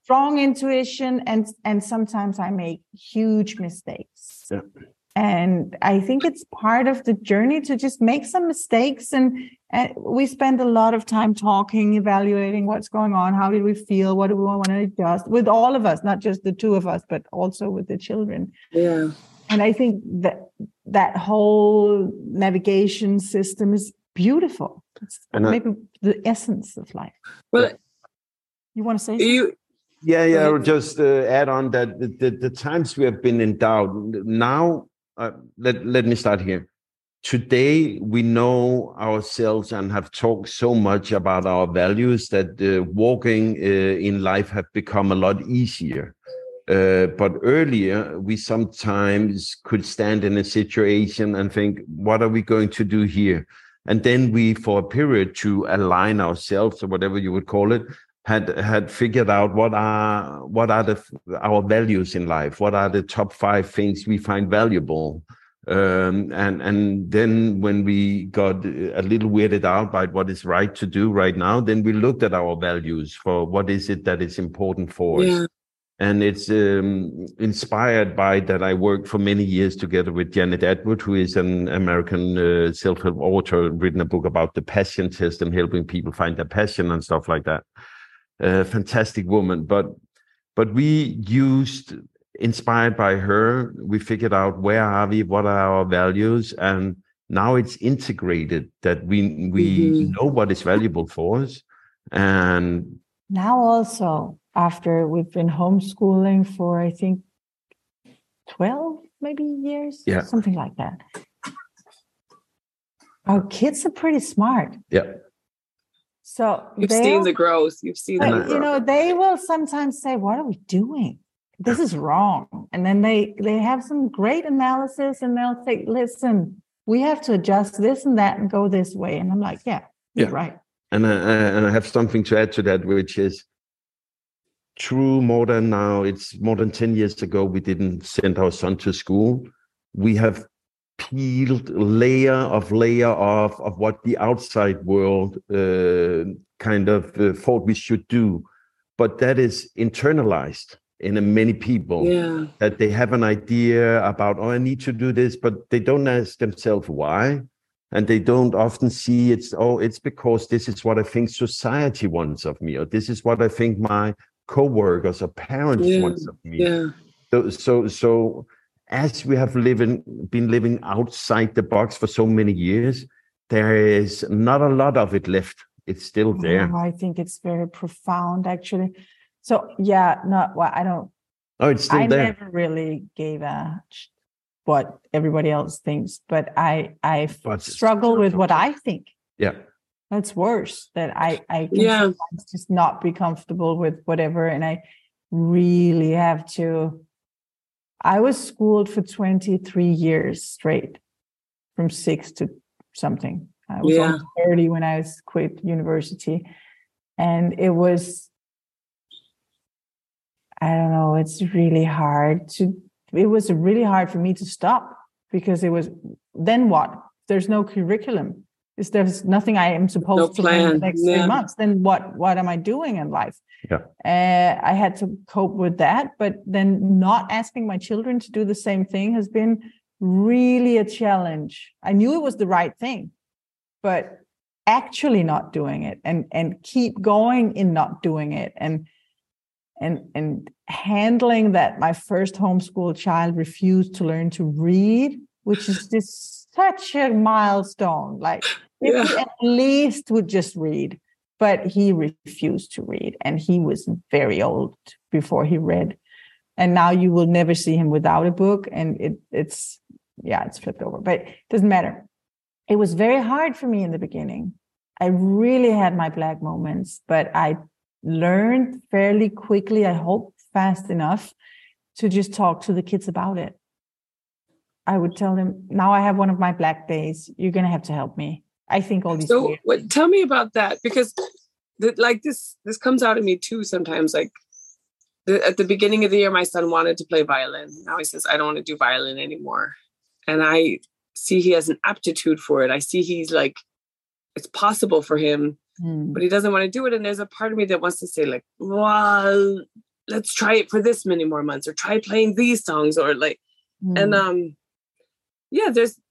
strong intuition, and and sometimes I make huge mistakes. Yeah. And I think it's part of the journey to just make some mistakes. And, and we spend a lot of time talking, evaluating what's going on. How did we feel? What do we want to adjust with all of us, not just the two of us, but also with the children. Yeah. And I think that that whole navigation system is beautiful. It's and maybe I, the essence of life. Well, you want to say something? You, yeah, yeah. I'll just uh, add on that the, the, the times we have been in doubt now. Uh, let, let me start here. Today, we know ourselves and have talked so much about our values that uh, walking uh, in life have become a lot easier. Uh, but earlier, we sometimes could stand in a situation and think, what are we going to do here? And then we, for a period, to align ourselves, or whatever you would call it, had had figured out what are what are the our values in life, what are the top five things we find valuable, um, and and then when we got a little weirded out by what is right to do right now, then we looked at our values for what is it that is important for yeah. us, and it's um, inspired by that. I worked for many years together with Janet Atwood, who is an American uh, self-help author, written a book about the passion test and helping people find their passion and stuff like that. A fantastic woman, but but we used, inspired by her, we figured out where are we, what are our values, and now it's integrated that we we mm-hmm. know what is valuable for us. And now also, after we've been homeschooling for I think twelve maybe years, yeah, something like that. Our kids are pretty smart. Yeah. So you've seen the growth. You've seen, but, the growth. You know, they will sometimes say, "What are we doing? This is wrong." And then they they have some great analysis, and they'll say, "Listen, we have to adjust this and that and go this way." And I'm like, "Yeah, you're yeah. right." And I, and I have something to add to that, which is true. More than now, it's more than ten years ago. We didn't send our son to school. We have peeled layer of layer of of what the outside world uh, kind of uh, thought we should do, but that is internalized in many people. Yeah. That they have an idea about, oh, I need to do this, but they don't ask themselves why, and they don't often see it's oh, it's because this is what I think society wants of me, or this is what I think my co-workers or parents yeah. want of me. Yeah. So so so. As we have living, been living outside the box for so many years, there is not a lot of it left. It's still there. Oh, I think it's very profound, actually. So, yeah, no, well, I don't. Oh, it's still I there. I never really gave a what everybody else thinks, but I I but struggle with what I think. Yeah, that's worse. That I I can yeah. sometimes just not be comfortable with whatever, and I really have to. I was schooled for twenty-three years straight, from six to something. I was yeah. only thirty when I was quit university. And it was, I don't know, it's really hard to, it was really hard for me to stop, because it was, then what? There's no curriculum. If there's nothing I am supposed no to plan. learn in the next yeah. three months, then what, what am I doing in life? Yeah. Uh, I had to cope with that, but then not asking my children to do the same thing has been really a challenge. I knew it was the right thing, but actually not doing it, and and keep going in not doing it, and and and handling that my first homeschool child refused to learn to read, which is just such a milestone. Like if yeah. he at least would just read. But he refused to read, and he was very old before he read. And now you will never see him without a book, and it, it's, yeah, it's flipped over, but it doesn't matter. It was very hard for me in the beginning. I really had my black moments, but I learned fairly quickly, I hope fast enough, to just talk to the kids about it. I would tell them, now I have one of my black days. You're going to have to help me. I think all these. So what, tell me about that, because the, like this, this comes out of me too sometimes. Like the, at the beginning of the year, my son wanted to play violin. Now he says, I don't want to do violin anymore. And I see he has an aptitude for it. I see he's like, it's possible for him, mm. but he doesn't want to do it. And there's a part of me that wants to say like, well, let's try it for this many more months, or try playing these songs, or like, mm. and um, yeah, there's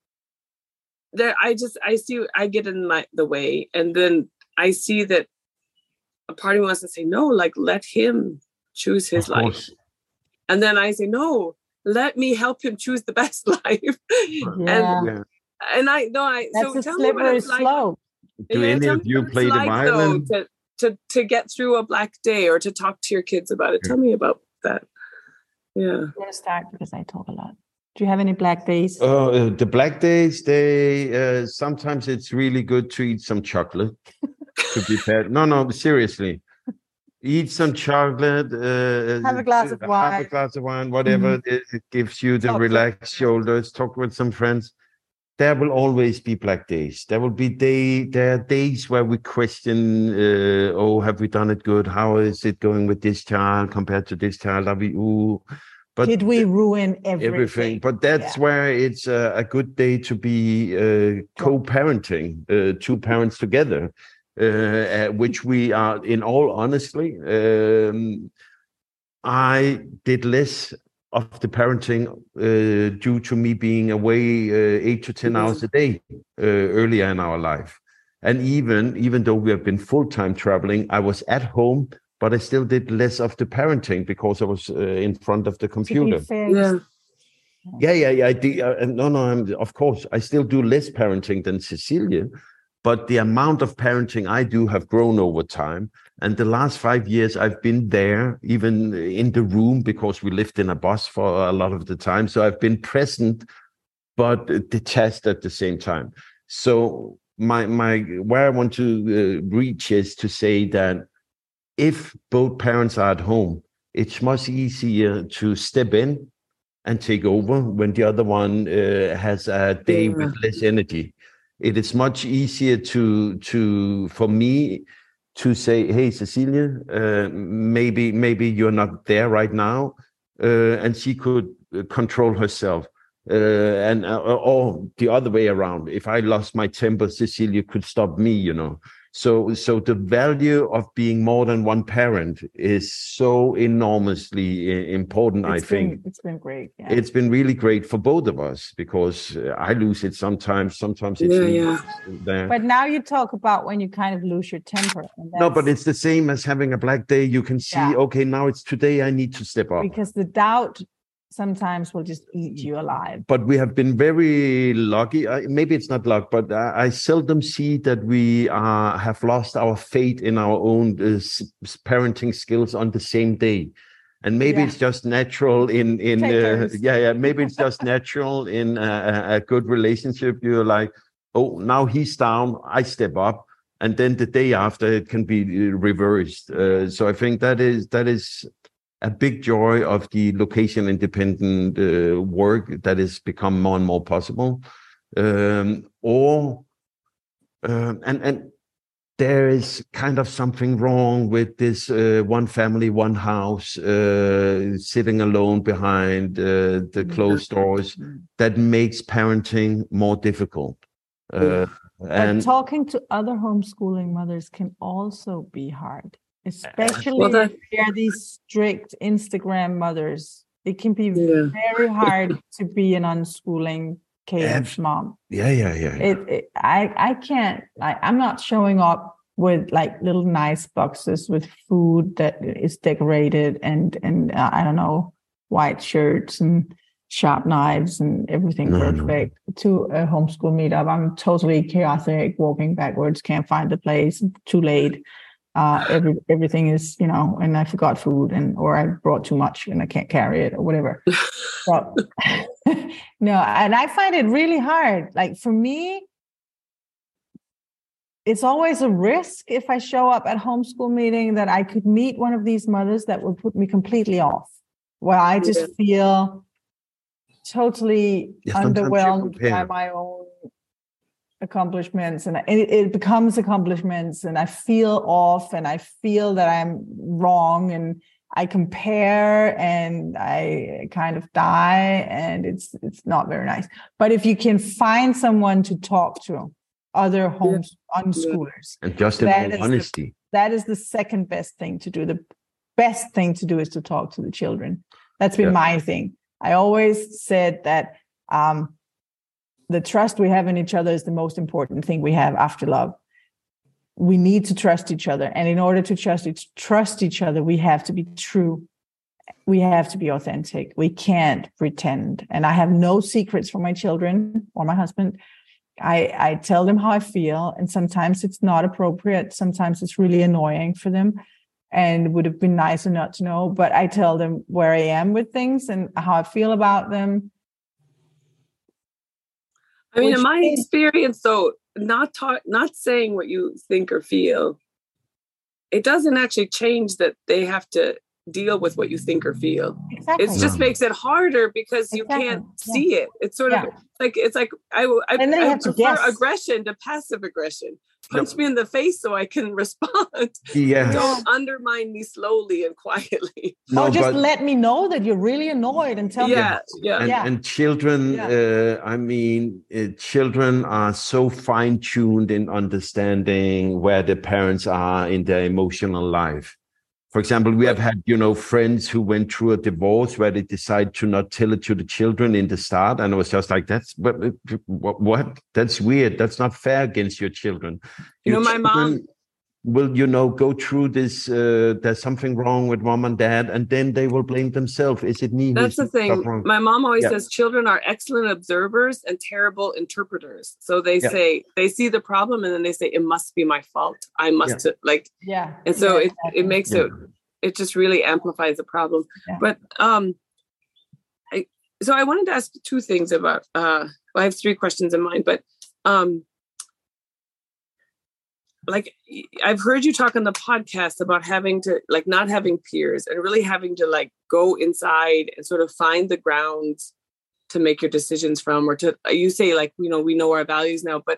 there. I just I see I get in my the way, and then I see that a part of me wants to say no, like let him choose his life, and then I say no, let me help him choose the best life, yeah. and yeah. and I no I that's so a tell me what it's slope. Like. Do yeah, any of you play the like, violin? Though, to, to to get through a black day, or to talk to your kids about it. Yeah. Tell me about that. Yeah. I'm going to start because I talk a lot. Do you have any black days? Oh, uh, the black days, they uh, sometimes it's really good to eat some chocolate to be prepared. No, no, seriously. Eat some chocolate. Uh, have a glass of wine. Have a glass of wine, whatever mm-hmm. it, it gives you the talk relaxed shoulders. Talk with some friends. There will always be black days. There will be day. There are days where we question, uh, oh, have we done it good? How is it going with this child compared to this child? Are we, ooh. But did we ruin everything? everything? But that's yeah. where it's a, a good day to be uh, co-parenting, uh, two parents together, uh, uh, which we are, in all honesty, um, I did less of the parenting uh, due to me being away uh, eight to ten hours a day uh, earlier in our life. And even, even though we have been full-time traveling, I was at home, but I still did less of the parenting because I was uh, in front of the computer. Yeah. yeah, yeah, yeah. I do, uh, no, no, I'm, of course, I still do less parenting than Cecilia, but the amount of parenting I do have grown over time. And the last five years, I've been there, even in the room, because we lived in a bus for a lot of the time. So I've been present, but detached at the same time. So my my where I want to uh, reach is to say that if both parents are at home, it's much easier to step in and take over when the other one uh, has a day yeah. with less energy. It is much easier to to for me to say, hey, Cecilia, uh, maybe maybe you're not there right now, uh, and she could control herself. Uh, and uh, or the other way around. If I lost my temper, Cecilia could stop me, you know. So, so the value of being more than one parent is so enormously important. It's I been, think it's been great. Yeah. It's been really great for both of us because I lose it sometimes. Sometimes it's yeah, yeah. there. But now you talk about when you kind of lose your temper. And no, but it's the same as having a black day. You can see, yeah. okay, now it's today. I need to step up because the doubt sometimes will just eat you alive. But we have been very lucky. Uh, maybe it's not luck, but I, I seldom see that we uh, have lost our faith in our own uh, parenting skills on the same day. And maybe yeah. it's just natural in, in uh, yeah, yeah, maybe it's just natural in a, a good relationship. You're like, oh, now he's down, I step up. And then the day after it can be reversed. Uh, so I think that is, that is, a big joy of the location independent uh, work that has become more and more possible. Um, or, uh, and, and there is kind of something wrong with this uh, one family, one house, uh, sitting alone behind uh, the closed doors that makes parenting more difficult. Uh, and but talking to other homeschooling mothers can also be hard. Especially well, that, if they're these strict Instagram mothers. It can be yeah. very hard to be an unschooling chaos mom. Yeah, yeah, yeah. yeah. It, it, I, I can't, I, I'm not showing up with like little nice boxes with food that is decorated and, and uh, I don't know, white shirts and sharp knives and everything no, perfect no. to a homeschool meetup. I'm totally chaotic, walking backwards, can't find the place, too late. Uh, every everything is, you know, and I forgot food and or I brought too much and I can't carry it or whatever. So, no, and I find it really hard. Like for me, it's always a risk if I show up at homeschool meeting that I could meet one of these mothers that would put me completely off, where I just yeah. feel totally yeah, underwhelmed by my own accomplishments and it, it becomes accomplishments and I feel off and I feel that I'm wrong and I compare and I kind of die and it's it's not very nice. But if you can find someone to talk to, other home yeah. unschoolers, and just in all honesty, the, that is the second best thing to do. The best thing to do is to talk to the children. That's been Yeah. my thing. I always said that um, the trust we have in each other is the most important thing we have after love. We need to trust each other. And in order to trust, trust each other, we have to be true. We have to be authentic. We can't pretend. And I have no secrets from my children or my husband. I, I tell them how I feel. And sometimes it's not appropriate. Sometimes it's really annoying for them. And it would have been nicer not to know. But I tell them where I am with things and how I feel about them. I mean, Which in my is- experience, though, not talk, not saying what you think or feel, it doesn't actually change that they have to deal with what you think or feel. Exactly. It just makes it harder because you Exactly. can't Yeah. see it. It's sort Yeah. of like it's like I I, And then you I have to prefer guess. aggression to passive aggression. Punch No. me in the face so I can respond. Yeah. Don't undermine me slowly and quietly. No, or just but- let me know that you're really annoyed and tell me. Yeah, yeah. And, Yeah. and children, Yeah. uh, I mean, uh, children are so fine tuned in understanding where the parents are in their emotional life. For example, we have had, you know, friends who went through a divorce where they decided to not tell it to the children in the start. And it was just like, that's what, what, what? That's weird. That's not fair against your children. You Your know, my mom- children will, you know, go through this, uh, there's something wrong with mom and dad, and then they will blame themselves. Is it me? That's the who's thing. wrong? My mom always Yeah. says children are excellent observers and terrible interpreters. So they Yeah. say they see the problem and then they say it must be my fault. I must like, Yeah. and so Yeah, it it makes Yeah. it it just really amplifies the problem. Yeah. But um, I so I wanted to ask two things about. Uh, well, I have three questions in mind, but um. Like I've heard you talk on the podcast about having to like not having peers and really having to like go inside and sort of find the grounds to make your decisions from, or to, you say like, you know, we know our values now, but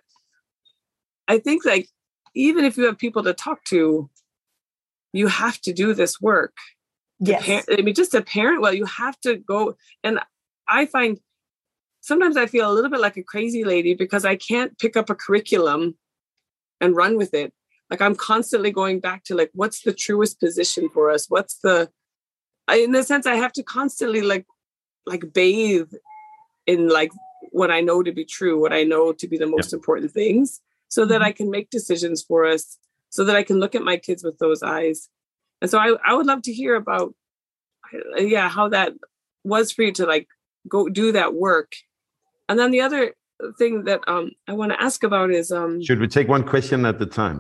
I think like, even if you have people to talk to, you have to do this work. To Yes. par- I mean, just to parent well, you have to go. And I find sometimes I feel a little bit like a crazy lady because I can't pick up a curriculum and run with it. Like I'm constantly going back to like, what's the truest position for us? What's the, I, in a sense, I have to constantly like, like bathe in like what I know to be true, what I know to be the most yeah. important things, so that I can make decisions for us, so that I can look at my kids with those eyes. And so I, I would love to hear about, yeah, how that was for you to like go do that work. And then the other thing that um I want to ask about is um should we take one question at the time?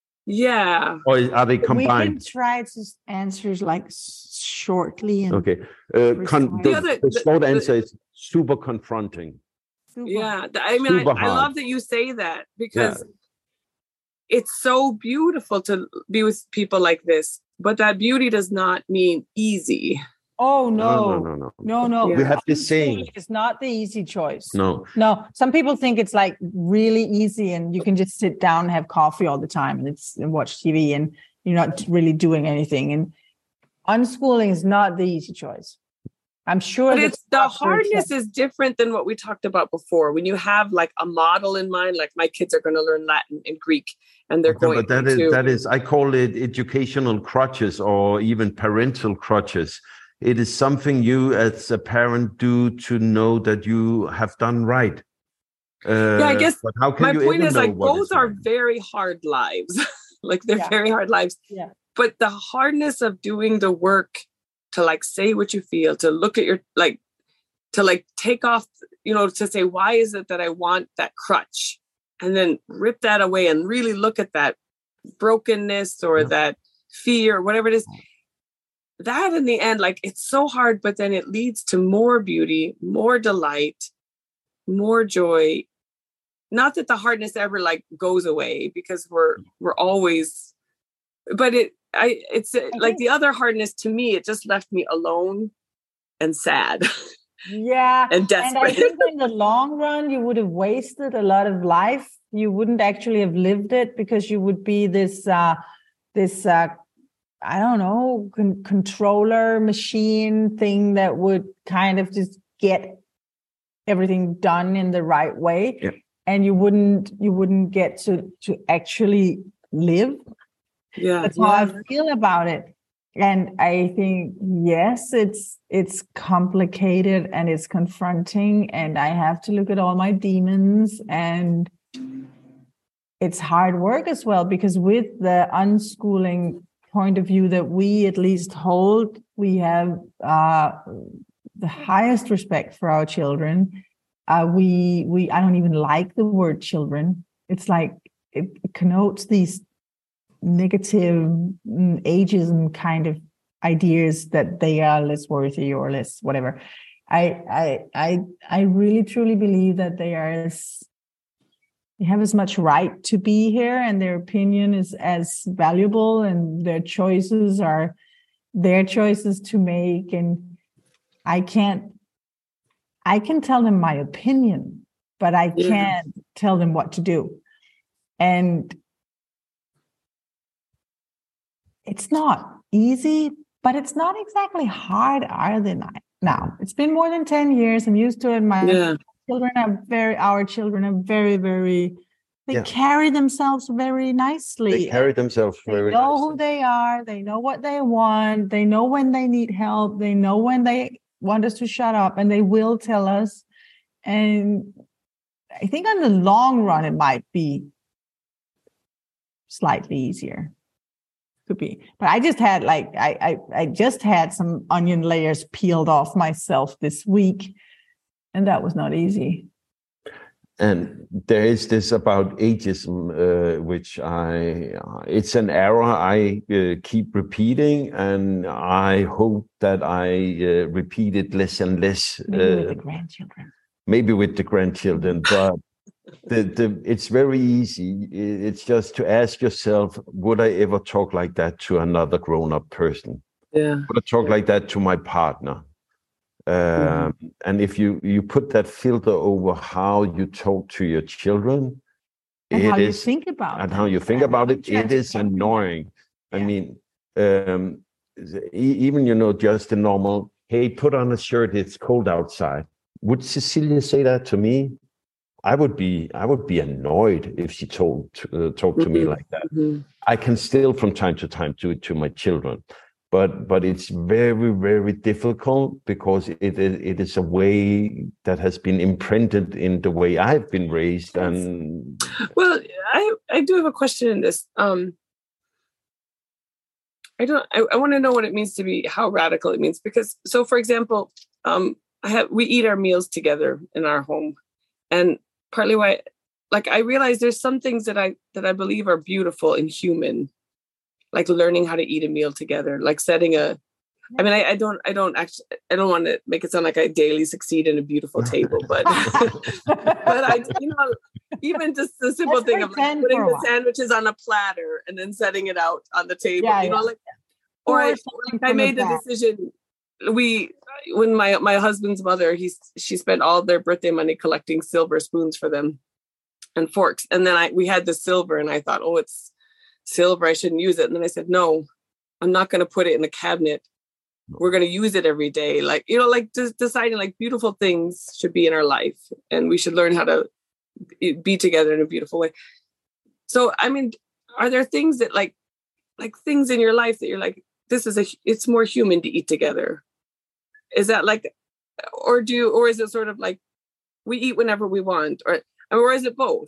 Yeah. Or are they combined? We can try to answer like shortly. And okay. Uh, con- the, the, other, the short the, answer is super confronting. Super. Yeah. I mean, I, I love that you say that because yeah. it's so beautiful to be with people like this, but that beauty does not mean easy. Oh, no. No, no, no, no. No, no. We have this saying. It's not the easy choice. No. No. Some people think it's like really easy and you can just sit down and have coffee all the time and it's and watch T V and you're not really doing anything. And unschooling is not the easy choice. I'm sure. But it's the hardness is different than what we talked about before. When you have like a model in mind, like my kids are going to learn Latin and Greek and they're okay, going but that to. Is, that is, I call it educational crutches or even parental crutches. It is something you as a parent do to know that you have done right. Uh, yeah, I guess but how can my you point is like both is are right? very hard lives. Like they're yeah. very hard lives. Yeah. But the hardness of doing the work to like say what you feel, to look at your like, to like take off, you know, to say, why is it that I want that crutch? And then rip that away and really look at that brokenness or yeah. that fear, whatever it is. That in the end, like it's so hard, but then it leads to more beauty, more delight, more joy. Not that the hardness ever like goes away because we're we're always, but it I it's I like the other hardness to me, it just left me alone and sad. Yeah. and desperate. And I think in the long run, you would have wasted a lot of life. You wouldn't actually have lived it because you would be this uh this uh I don't know, con- controller machine thing that would kind of just get everything done in the right way. Yeah. And you wouldn't, you wouldn't get to, to actually live. Yeah. That's yeah. how I feel about it. And I think, yes, it's it's complicated and it's confronting, and I have to look at all my demons, and it's hard work as well, because with the unschooling point of view that we at least hold, we have uh, the highest respect for our children. Uh, we we I don't even like the word children. It's like it connotes these negative ageism kind of ideas that they are less worthy or less whatever. I I I I really truly believe that they are as, they have as much right to be here, and their opinion is as valuable, and their choices are their choices to make. And I can't I can tell them my opinion, but I yeah. can't tell them what to do. And it's not easy, but it's not exactly hard either. Now, it's been more than ten years. I'm used to it. My yeah. children are very, our children are very, very, they Yeah. carry themselves very nicely. They carry themselves They very know nicely. who they are. They know what they want. They know when they need help. They know when they want us to shut up, and they will tell us. And I think in the long run, it might be slightly easier. Could be. But I just had like, I, I, I just had some onion layers peeled off myself this week, and that was not easy. And there is this about ageism, uh, which I, it's an error I uh, keep repeating, and I hope that I uh, repeat it less and less. Maybe uh, with the grandchildren. Maybe with the grandchildren, but the, the, it's very easy. It's just to ask yourself, would I ever talk like that to another grown-up person? Yeah. Would I talk like that to my partner? Um, mm-hmm. And if you, you put that filter over how you talk to your children, and it how is, you think about and them. how you think and about it, it is annoying. Yeah. I mean, um, even, you know, just a normal, hey, put on a shirt, it's cold outside. Would Cecilia say that to me? I would be, I would be annoyed if she told uh, talked to mm-hmm. me like that. Mm-hmm. I can still, from time to time, do it to my children, but but it's very, very difficult because it it, it is a way that has been imprinted in the way I've been raised. And well, I I do have a question in this. Um, I don't. I, I want to know what it means to be, how radical it means, because so, for example, um, I have we eat our meals together in our home, and partly why, like, I realize there's some things that I that I believe are beautiful and human, like learning how to eat a meal together, like setting a. I mean, I, I don't, I don't actually, I don't want to make it sound like I daily succeed in a beautiful table, but, but I, you know, even just the simple Let's thing of like putting the sandwiches on a platter and then setting it out on the table, yeah, you know, yeah. like, or, or I, like I made the decision. We, when my my husband's mother, he's she spent all their birthday money collecting silver spoons for them and forks, and then I we had the silver, and I thought, oh, it's silver, I shouldn't use it, and then I said, no, I'm not going to put it in the cabinet. We're going to use it every day. Like, you know, like just deciding like beautiful things should be in our life, and we should learn how to be together in a beautiful way. So, I mean, are there things that like, like things in your life that you're like, this is a, it's more human to eat together? Is that like, or do you, or is it sort of like we eat whenever we want, or, or is it both?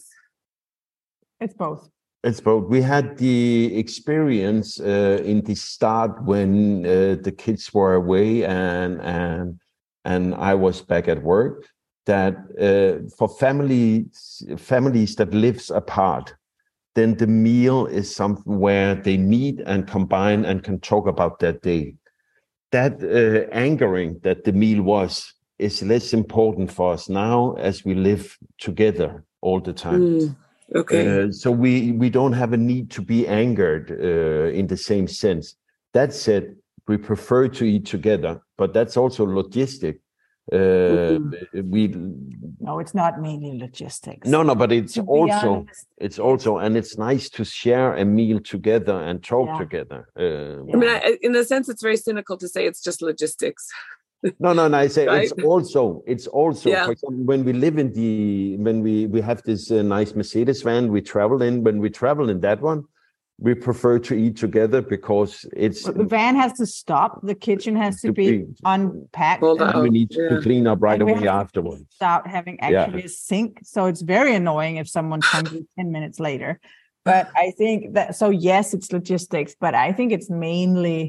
It's both. It's both. We had the experience uh, in the start when uh, the kids were away and and and I was back at work. That uh, for families families that lives apart, then the meal is something where they meet and combine and can talk about that day. That uh, angering that the meal was is less important for us now as we live together all the time. Mm. Okay. Uh, so we, we don't have a need to be angered uh, in the same sense. That said, we prefer to eat together, but that's also logistic. Uh, mm-hmm. We no, it's not mainly logistics. No, no, but it's also it's also, and it's nice to share a meal together and talk yeah. together. Uh, I mean, I, in a sense, it's very cynical to say it's just logistics. No, no, no. I say right? it's also, it's also, yeah. for example, when we live in the, when we, we have this uh, nice Mercedes van we travel in, when we travel in that one, we prefer to eat together because it's Well, the van has to stop. The kitchen has to, to be, be unpacked. Hold and on. we need Yeah. to clean up right And we away have to afterwards. Without having actually Yeah. a sink. So it's very annoying if someone's hungry ten minutes later. But I think that, so yes, it's logistics, but I think it's mainly,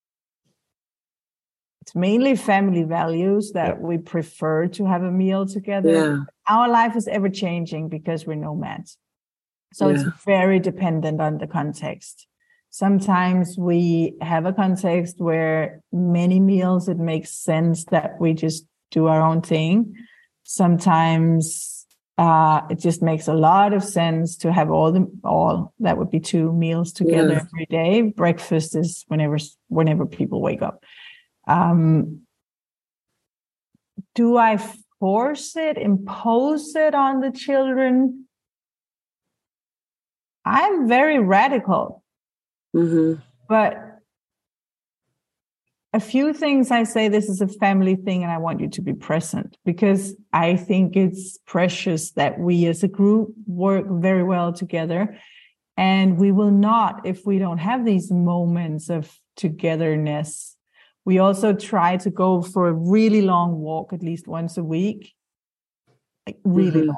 it's mainly family values that Yeah. we prefer to have a meal together. Yeah. Our life is ever changing because we're nomads. So Yeah. it's very dependent on the context. Sometimes we have a context where many meals, it makes sense that we just do our own thing. Sometimes uh, it just makes a lot of sense to have all the all that would be two meals together Yeah. every day. Breakfast is whenever whenever people wake up. Um, do I force it, impose it on the children? I'm very radical, Mm-hmm. but a few things I say, this is a family thing and I want you to be present, because I think it's precious that we as a group work very well together. And we will not, if we don't have these moments of togetherness. We also try to go for a really long walk at least once a week, like really Mhm. long,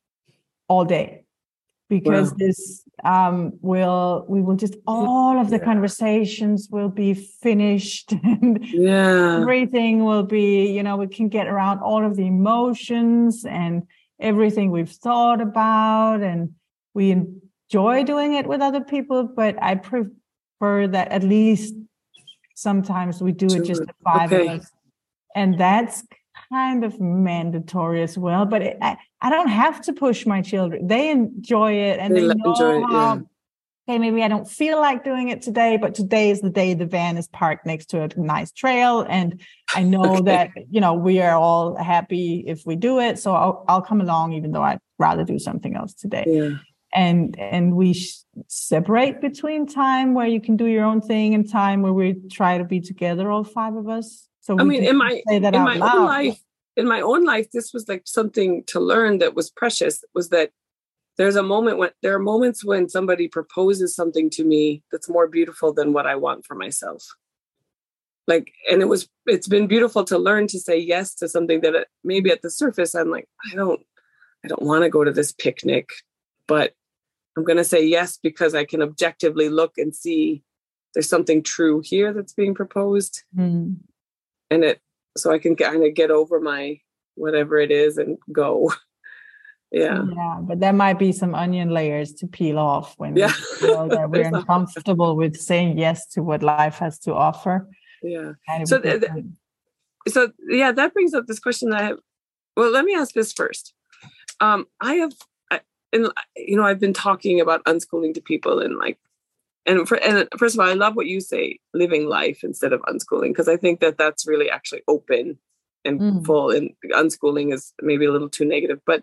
all day. Because Wow. this um, will, we will just, all of the Yeah. conversations will be finished and Yeah. everything will be, you know, we can get around all of the emotions and everything we've thought about, and we enjoy doing it with other people, but I prefer that at least sometimes we do it just Sure. the five Okay. of us. And that's kind of mandatory as well, but it, I, I don't have to push my children. They enjoy it, and They they, le- know enjoy it, how, yeah. okay, maybe I don't feel like doing it today, but today is the day the van is parked next to a nice trail. And I know Okay. that, you know, we are all happy if we do it. So I'll, I'll come along, even though I'd rather do something else today. Yeah. And, and we sh- separate between time where you can do your own thing and time where we try to be together, all five of us. So I we mean, can in my say that in out my loud. own life, in my own life, this was like something to learn that was precious. Was that there's a moment when there are moments when somebody proposes something to me that's more beautiful than what I want for myself. Like, and it was, it's been beautiful to learn to say yes to something that it, maybe at the surface I'm like, I don't, I don't want to go to this picnic, but I'm going to say yes because I can objectively look and see there's something true here that's being proposed. Mm. And it, so I can kind of get over my whatever it is and go. Yeah. Yeah, but there might be some onion layers to peel off when Yeah. we feel that we're There's a- uncomfortable with saying yes to what life has to offer. Yeah. Kind of So, th- th- so yeah, that brings up this question that I have. Well, let me ask this first. Um, I have, I, and you know, I've been talking about unschooling to people, and like, and for, and first of all, I love what you say, living life instead of unschooling, because I think that that's really actually open and Mm. full, and unschooling is maybe a little too negative, but.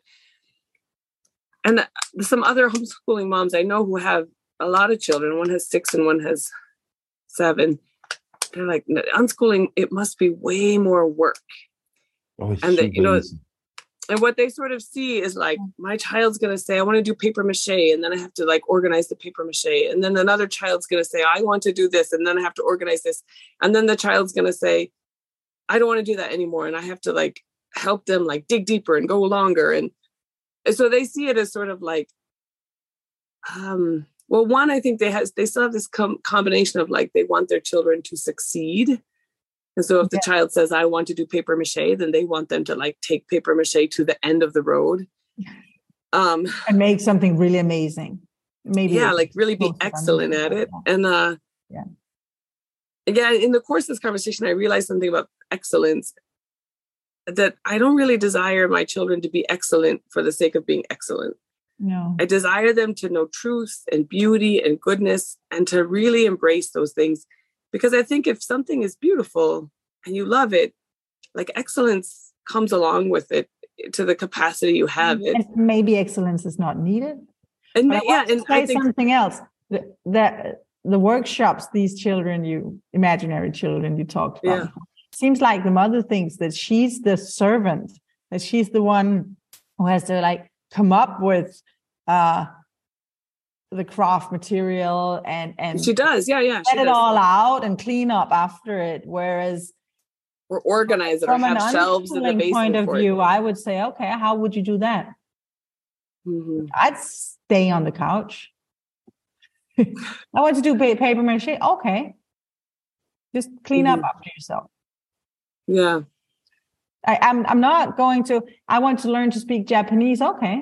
And some other homeschooling moms I know who have a lot of children, one has six and one has seven. They're like, unschooling, it must be way more work. Oh, it's And they, you know, easy. and what they sort of see is like, my child's going to say, I want to do paper mache. And then I have to like organize the paper mache. And then another child's going to say, I want to do this. And then I have to organize this. And then the child's going to say, I don't want to do that anymore. And I have to like help them like dig deeper and go longer. And so they see it as sort of like, um, well, one, I think they has they still have this com- combination of like, they want their children to succeed. And so if the Yeah. child says, I want to do paper mache, then they want them to like take paper mache to the end of the road. Um, and make something really amazing. Maybe yeah, it's like really be close to excellent at it. yeah. And uh, Yeah. yeah, in the course of this conversation, I realized something about excellence, that I don't really desire my children to be excellent for the sake of being excellent. No. I desire them to know truth and beauty and goodness, and to really embrace those things. Because I think if something is beautiful and you love it, like excellence comes along with it to the capacity you have it. And maybe excellence is not needed. And But I yeah, want to and say I think something else. The, the, the workshops, these children, you imaginary children you talked about, Yeah. seems like the mother thinks that she's the servant, that she's the one who has to like come up with uh, the craft material and and she does, yeah, yeah. Let it does. all out and clean up after it. Whereas, or organize it, or have shelves in the basement. From an point of view, it. I would say, okay, how would you do that? Mm-hmm. I'd stay on the couch. I want to do paper mache. Okay, just clean mm-hmm. up after yourself. Yeah, I, I'm. I'm not going to. I want to learn to speak Japanese. Okay,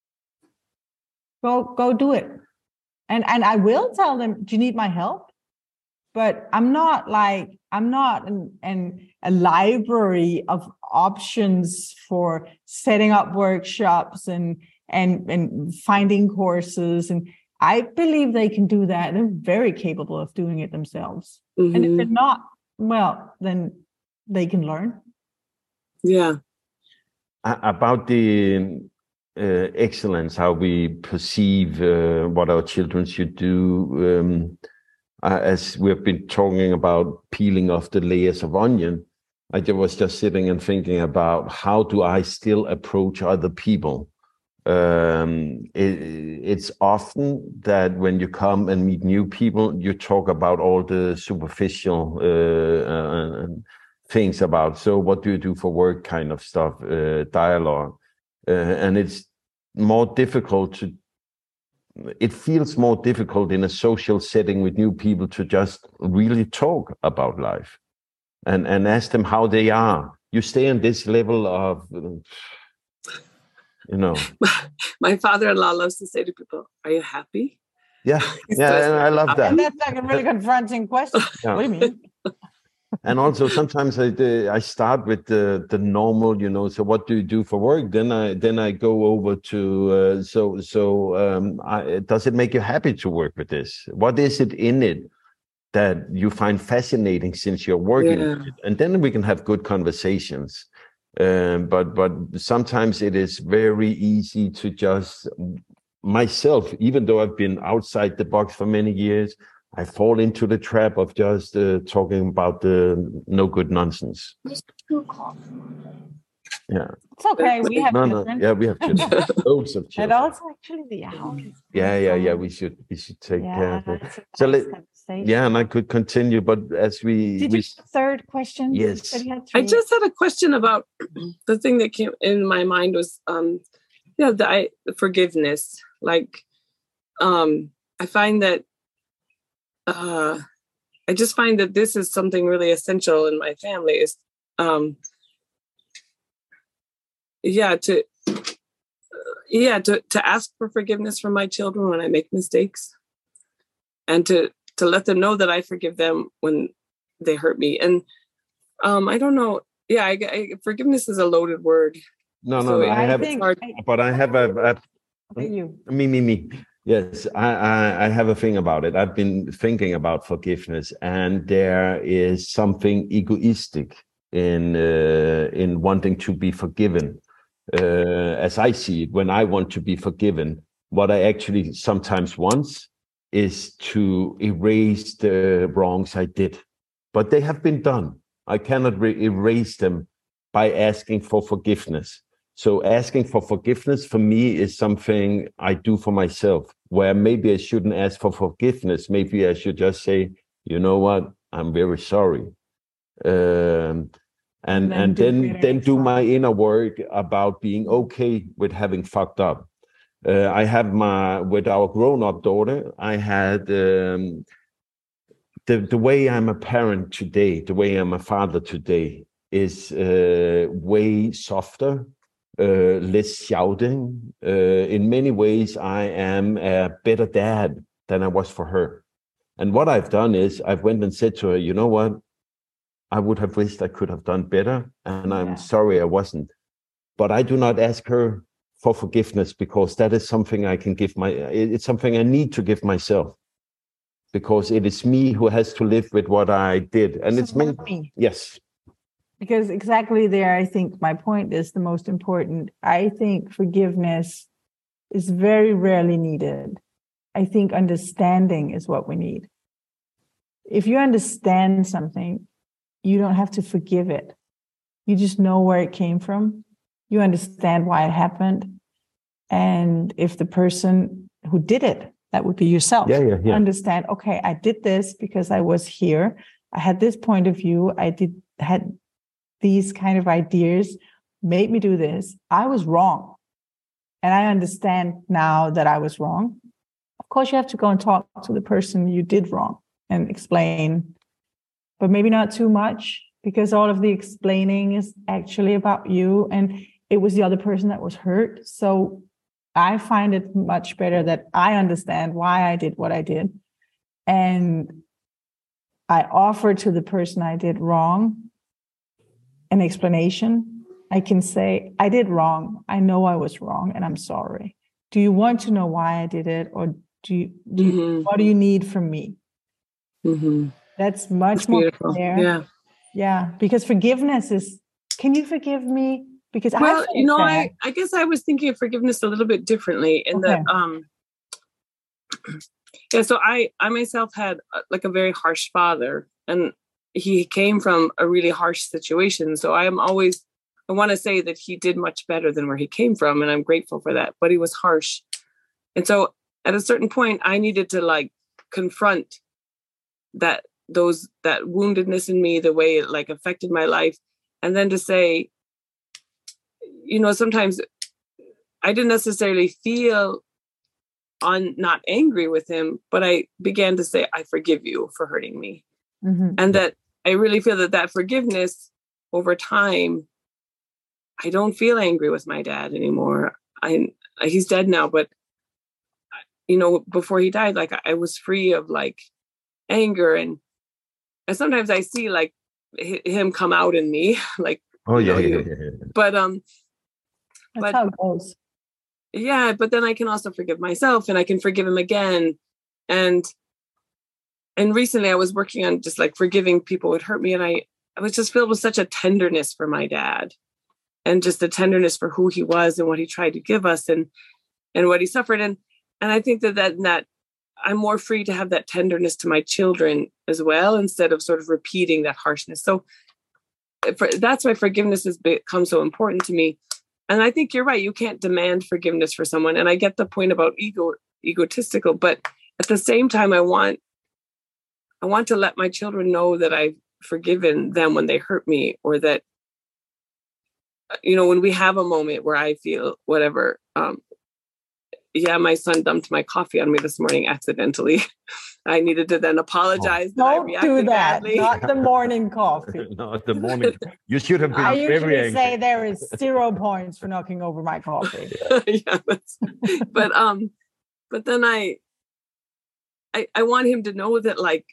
go go do it, and and I will tell them, do you need my help? But I'm not like I'm not an, an a library of options for setting up workshops and and and finding courses, and I believe they can do that. They're very capable of doing it themselves. Mm-hmm. And if they're not, well, then they can learn. Yeah. About the uh, excellence, how we perceive uh, what our children should do. Um, uh, as we've been talking about peeling off the layers of onion, I was just sitting and thinking about how do I still approach other people. Um, it, it's often that when you come and meet new people, you talk about all the superficial uh, uh, things about, so what do you do for work kind of stuff, uh, dialogue. Uh, and it's more difficult to, it feels more difficult in a social setting with new people to just really talk about life and, and ask them how they are. You stay on this level of... You know, my father-in-law loves to say to people, "Are you happy?" Yeah, yeah, and I love that. And that's like a really confronting question. Yeah. What do you mean? And also sometimes I I start with the the normal, you know. So what do you do for work? Then I then I go over to uh, so so um, I, does it make you happy to work with this? What is it in it that you find fascinating since you're working yeah. with it? And then we can have good conversations. Um, but but sometimes it is very easy to just myself, even though I've been outside the box for many years, I fall into the trap of just uh, talking about the no good nonsense. Yeah, it's okay. We have no, children. No, yeah, we have children. Loads of children. And also, actually, the hours. Yeah, yeah, yeah. We should we should take yeah, care of it. Nice So let. Yeah, and I could continue, but as we... Did we, you have a third question? Yes. I just had a question about the thing that came in my mind was, um, yeah, the, I, the forgiveness. Like, um, I find that, uh, I just find that this is something really essential in my family is, um, yeah, to, uh, yeah, to, to ask for forgiveness from my children when I make mistakes and to, to let them know that I forgive them when they hurt me. And um, I don't know. Yeah, I, I, forgiveness is a loaded word. No, no, so no. I, I have, think, I, but I have a, a you. me, me, me. Yes, I, I, I have a thing about it. I've been thinking about forgiveness, and there is something egoistic in uh, in wanting to be forgiven. Uh, as I see it, when I want to be forgiven, what I actually sometimes want is to erase the wrongs I did. But they have been done. I cannot re- erase them by asking for forgiveness. So asking for forgiveness for me is something I do for myself, where maybe I shouldn't ask for forgiveness. Maybe I should just say, you know what, I'm very sorry. Um, and and then, and then, then do my inner work about being okay with having fucked up. Uh, I have my, with our grown-up daughter, I had, um, the, the way I'm a parent today, the way I'm a father today is uh, way softer, uh, less shouting. Uh, in many ways, I am a better dad than I was for her. And what I've done is I've went and said to her, you know what? I would have wished I could have done better, and I'm yeah. sorry I wasn't. But I do not ask her for forgiveness, because that is something I can give my, it's something I need to give myself, because it is me who has to live with what I did. And so it's me. me. Yes. Because exactly there, I think my point is the most important. I think forgiveness is very rarely needed. I think understanding is what we need. If you understand something, you don't have to forgive it. You just know where it came from. You understand why it happened. And if the person who did it That would be yourself. Yeah, yeah, yeah. Understand, okay, I did this because I was here. I had this point of view. I did had these kind of ideas, made me do this. I was wrong. And I understand now that I was wrong. Of course, you have to go and talk to the person you did wrong and explain, but maybe not too much, because all of the explaining is actually about you, and it was the other person that was hurt. So I find it much better that I understand why I did what I did, and I offer to the person I did wrong an explanation. I can say, I did wrong. I know I was wrong, and I'm sorry. Do you want to know why I did it, or do you, do you mm-hmm. what do you need from me? Mm-hmm. That's much That's more beautiful. clear. Yeah, yeah. Because forgiveness is, can you forgive me? Because well, I you know, that. I, I guess I was thinking of forgiveness a little bit differently in okay. that, um, yeah. So I, I myself had uh, like a very harsh father, and he came from a really harsh situation. So I am always, I want to say that he did much better than where he came from, and I'm grateful for that. But he was harsh, and so at a certain point, I needed to like confront that those that woundedness in me, the way it like affected my life, and then to say, you know, sometimes I didn't necessarily feel on not angry with him, but I began to say, I forgive you for hurting me. Mm-hmm. And that I really feel that that forgiveness over time, I don't feel angry with my dad anymore. I he's dead now, but you know, before he died, like I was free of like anger, and and sometimes I see like him come out in me, like oh yeah, know, yeah, you, yeah, yeah, but um, that's but, how it goes. Yeah, but then I can also forgive myself, and I can forgive him again, and and recently I was working on just like forgiving people who had hurt me, and I I was just filled with such a tenderness for my dad, and just a tenderness for who he was and what he tried to give us, and and what he suffered, and and I think that that that I'm more free to have that tenderness to my children as well, instead of sort of repeating that harshness. So for, that's why forgiveness has become so important to me. And I think you're right. You can't demand forgiveness for someone. And I get the point about ego, egotistical, but at the same time, I want, I want to let my children know that I've forgiven them when they hurt me, or that, you know, when we have a moment where I feel whatever, um, yeah, my son dumped my coffee on me this morning accidentally. I needed to then apologize. Oh, don't that do that. Badly. Not the morning coffee. Not the morning. You should have been I very usually angry. say there is zero points for knocking over my coffee. yeah, that's, but um, but then I, I, I want him to know that, like,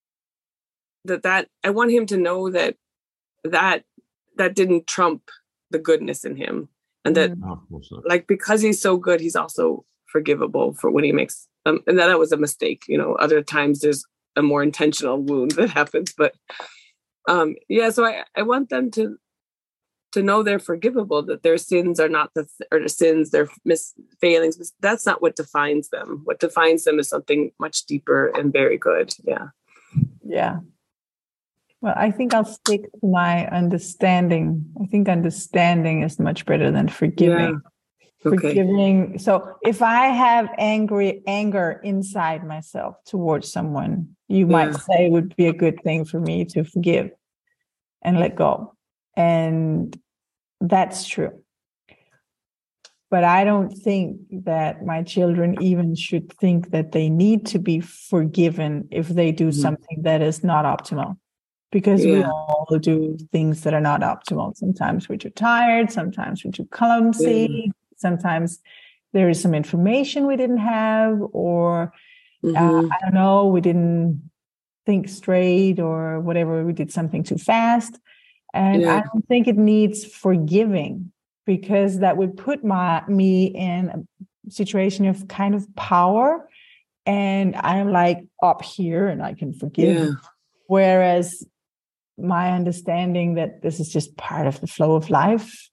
that that I want him to know that that that didn't trump the goodness in him, and that mm. like because he's so good, he's also forgivable for when he makes um, and that, that was a mistake. You know, other times there's a more intentional wound that happens, but um, yeah. So I I want them to to know they're forgivable, that their sins are not the or the sins, their mis failings. That's not what defines them. What defines them is something much deeper and very good. Yeah. Yeah. Well, I think I'll stick to my understanding. I think understanding is much better than forgiving. Yeah. Okay. Forgiving. So if I have angry anger inside myself towards someone, you yeah. might say it would be a good thing for me to forgive and let go. And that's true. But I don't think that my children even should think that they need to be forgiven if they do mm-hmm. something that is not optimal. Because yeah. we all do things that are not optimal. Sometimes we're too tired. Sometimes we're too clumsy. Yeah. Sometimes there is some information we didn't have, or mm-hmm. uh, I don't know, we didn't think straight, or whatever. We did something too fast. And yeah. I don't think it needs forgiving, because that would put my me in a situation of kind of power. And I'm like up here and I can forgive. Yeah. Whereas my understanding that this is just part of the flow of life.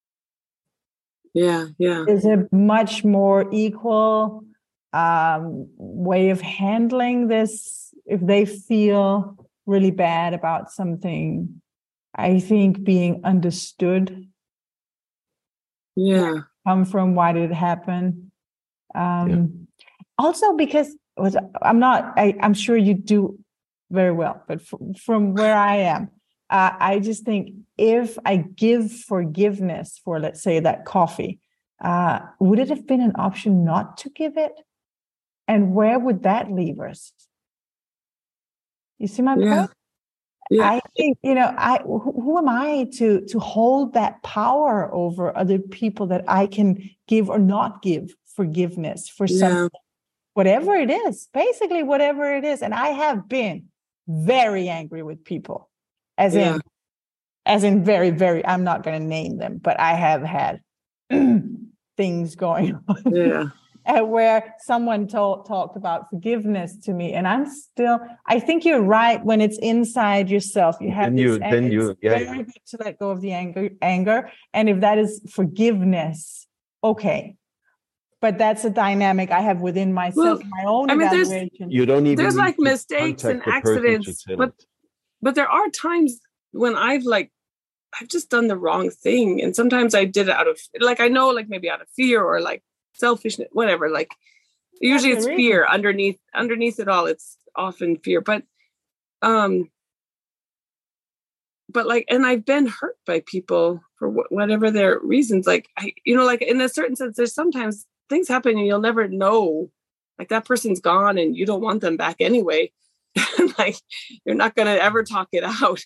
Yeah, yeah. Is a much more equal um, way of handling this. If they feel really bad about something, I think being understood. Yeah. Come from, why did it happen? Um, also because I'm not, I, I'm sure you do very well, but from, from where I am, uh, I just think if I give forgiveness for, let's say, that coffee, uh, would it have been an option not to give it? And where would that leave us? You see my yeah. point? Yeah. I think, you know, I who, who am I to to hold that power over other people that I can give or not give forgiveness for Yeah. something, whatever it is, basically whatever it is. And I have been very angry with people, as Yeah. in, as in very, very, I'm not going to name them, but I have had things going on. Yeah. And where someone told, talked about forgiveness to me, and I'm still, I think you're right. When it's inside yourself, you have Then this, you- and then it's you- yeah, very good to let go of the anger, anger. And if that is forgiveness, okay. But that's a dynamic I have within myself, Well, my own I mean, there's- evaluation. You don't even There's need like to mistakes and contact the person to accidents, tell but it. but there are times when I've like I've just done the wrong thing, and sometimes I did it out of like I know like maybe out of fear or like selfishness, whatever. Like usually That's it's the fear reason. underneath underneath it all. It's often fear, but um, but like, and I've been hurt by people for wh- whatever their reasons. Like I, you know, like in a certain sense, there's sometimes things happen and you'll never know. Like that person's gone and you don't want them back anyway. Like you're not going to ever talk it out.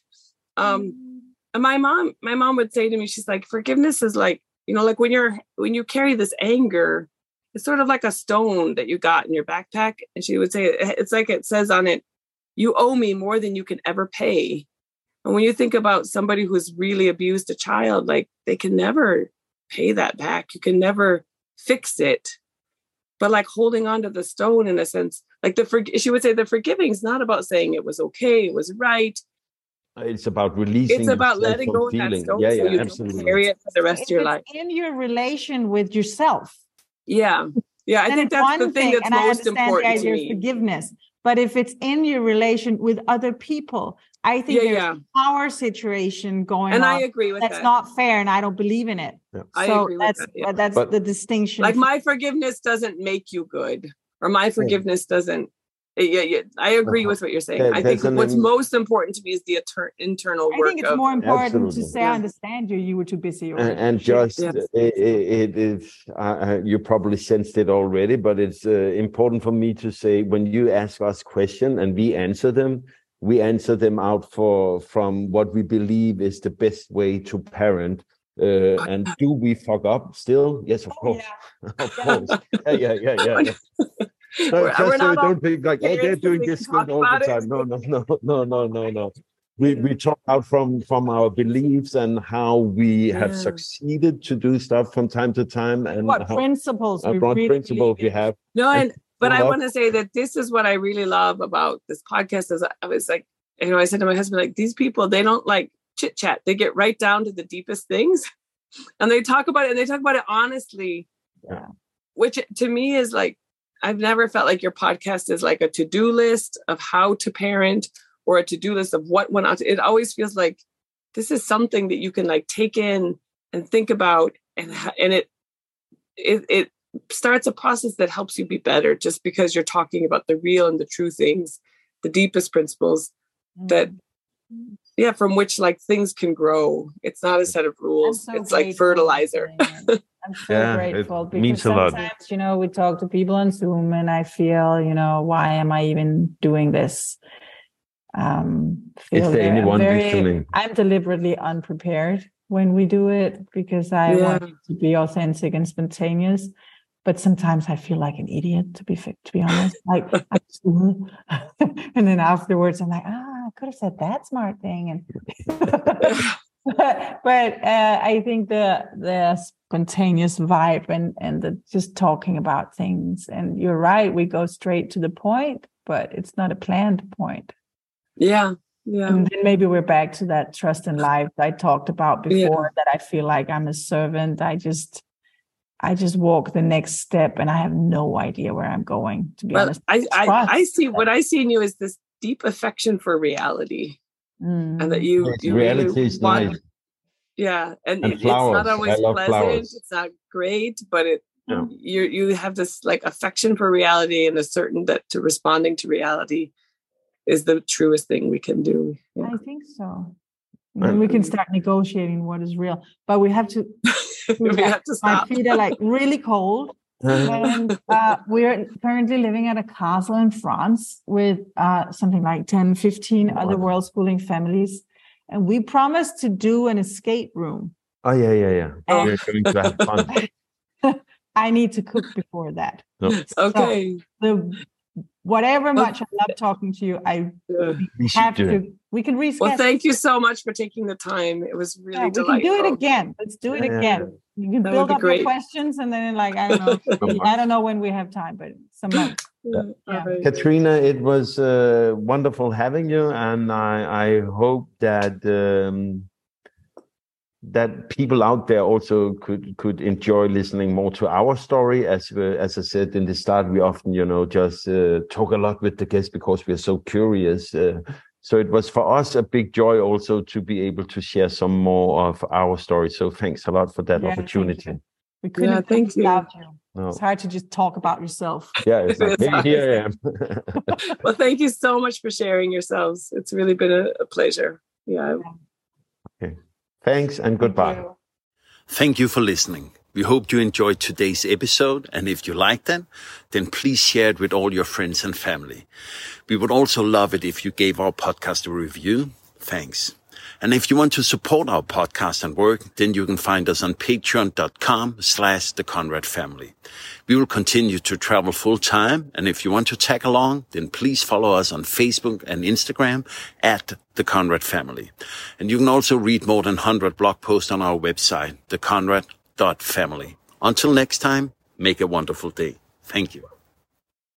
Um, and my mom, my mom would say to me, she's like, forgiveness is like, you know, like when you're, when you carry this anger, it's sort of like a stone that you got in your backpack. And she would say, it's like, it says on it, you owe me more than you can ever pay. And when you think about somebody who's really abused a child, like they can never pay that back. You can never fix it. But like holding on to the stone in a sense, like the, for, she would say the forgiving is not about saying it was okay, it was right. It's about releasing. It's about yourself letting from go of that feeling. stone Yeah, so yeah, you absolutely. don't carry it for the rest If of your it's life. in your relation with yourself, Yeah. Yeah. I then think it's that's one the thing that's and I most understand the important to idea of me. forgiveness. But if it's in your relation with other people, I think Yeah, there's yeah. a power situation going And on I agree with that's that. not fair, and I don't believe in it. Yeah. I So agree with that's that, yeah. that's But- the distinction. Like my forgiveness doesn't make you good, or my forgiveness doesn't. Yeah, yeah. I agree with what you're saying. There- I think there's an what's im- most important to me is the inter- internal I work think it's of. more important to Absolutely. say, Yeah. I understand you. You were too busy. And, already. and just Yeah. it, it is uh, you probably sensed it already, but it's uh, important for me to say when you ask us questions and we answer them, we answer them out for from what we believe is the best way to parent. Uh, and do we fuck up still? Yes, of Oh, course, yeah. of course. Yeah, yeah, yeah, yeah. yeah. No, We're- just we're so not we all don't think like, oh, they're parents, doing we this can talk good all the about it. time. No, no, no, no, no, no, no. We we talk out from from our beliefs and how we have Yeah. succeeded to do stuff from time to time, and What how, principles uh, we what really principles believe we in. have. No, And and but I love- want to say that this is what I really love about this podcast. Is I was like, you know, I said to my husband, like, these people, they don't like chit chat. They get right down to the deepest things, and they talk about it, and they talk about it honestly. Yeah. Which to me is like, I've never felt like your podcast is like a to-do list of how to parent or a to-do list of what went out. It always feels like this is something that you can like take in and think about, and and it it it starts a process that helps you be better just because you're talking about the real and the true things, the deepest principles that, yeah, from which like things can grow. It's not a set of I'm rules. so It's like grateful fertilizer. for saying it. I'm so Yeah, it grateful because means a lot. sometimes, you know, we talk to people on Zoom and I feel, you know, why am I even doing this? Um, feel Is there very- anyone very- listening? I'm deliberately unprepared when we do it because I Yeah. want it to be authentic and spontaneous. But sometimes I feel like an idiot, to be fi- to be honest. Like, I just, and then afterwards, I'm like, ah, I could have said that smart thing. And but, but uh, I think the the spontaneous vibe and and the just talking about things. And you're right, we go straight to the point, but it's not a planned point. Yeah. Yeah. And then maybe we're back to that trust in life I talked about before. Yeah. That I feel like I'm a servant. I just. I just walk the next step and I have no idea where I'm going, to be Well, honest. I, I, Trust. I see what I see in you is this deep affection for reality, Mm. and that you, Yes, you reality really is want, nice. yeah, and, And it, it's flowers. not always I love pleasant. flowers. It's not great, but it Yeah. You you have this like affection for reality and a certain that to responding to reality is the truest thing we can do. Yeah. I think so. And then we can start negotiating what is real, but we have to. we have to stop. My feet are like really cold. And uh, we're currently living at a castle in France with uh, something like ten, fifteen other world schooling families. And we promised to do an escape room. Oh, yeah, yeah, yeah. And we're going to have fun. I need to cook before that. No. Okay. So the, whatever much I love talking to you, I we have do to. it. We can reschedule. Well, thank you so much for taking the time. It was really yeah, we delightful. We can do it again. Let's do it yeah. again. You can That build would be up great. your questions, and then like I don't know, I don't know when we have time, but some months. Yeah. Yeah. Right. Katrina, it was uh, wonderful having you, and I, I hope that um, that people out there also could could enjoy listening more to our story. As we, as I said in the start, we often, you know, just uh, talk a lot with the guests because we're so curious. Uh, so it was for us a big joy also to be able to share some more of our story. So thanks a lot for that Yeah, opportunity. We couldn't Yeah, have thank done you. without you. No. It's hard to just talk about yourself. Yeah, it's like, hey, here I am. Well, thank you so much for sharing yourselves. It's really been a, a pleasure. Yeah. Okay. Thanks and goodbye. Thank you. Thank you for listening. We hope you enjoyed today's episode, and if you liked it, then please share it with all your friends and family. We would also love it if you gave our podcast a review. Thanks. And if you want to support our podcast and work, then you can find us on patreon.com slash the Conrad family. We will continue to travel full time. And if you want to tag along, then please follow us on Facebook and Instagram at the Conrad family. And you can also read more than one hundred blog posts on our website, the conrad dot family. Until next time, make a wonderful day. Thank you.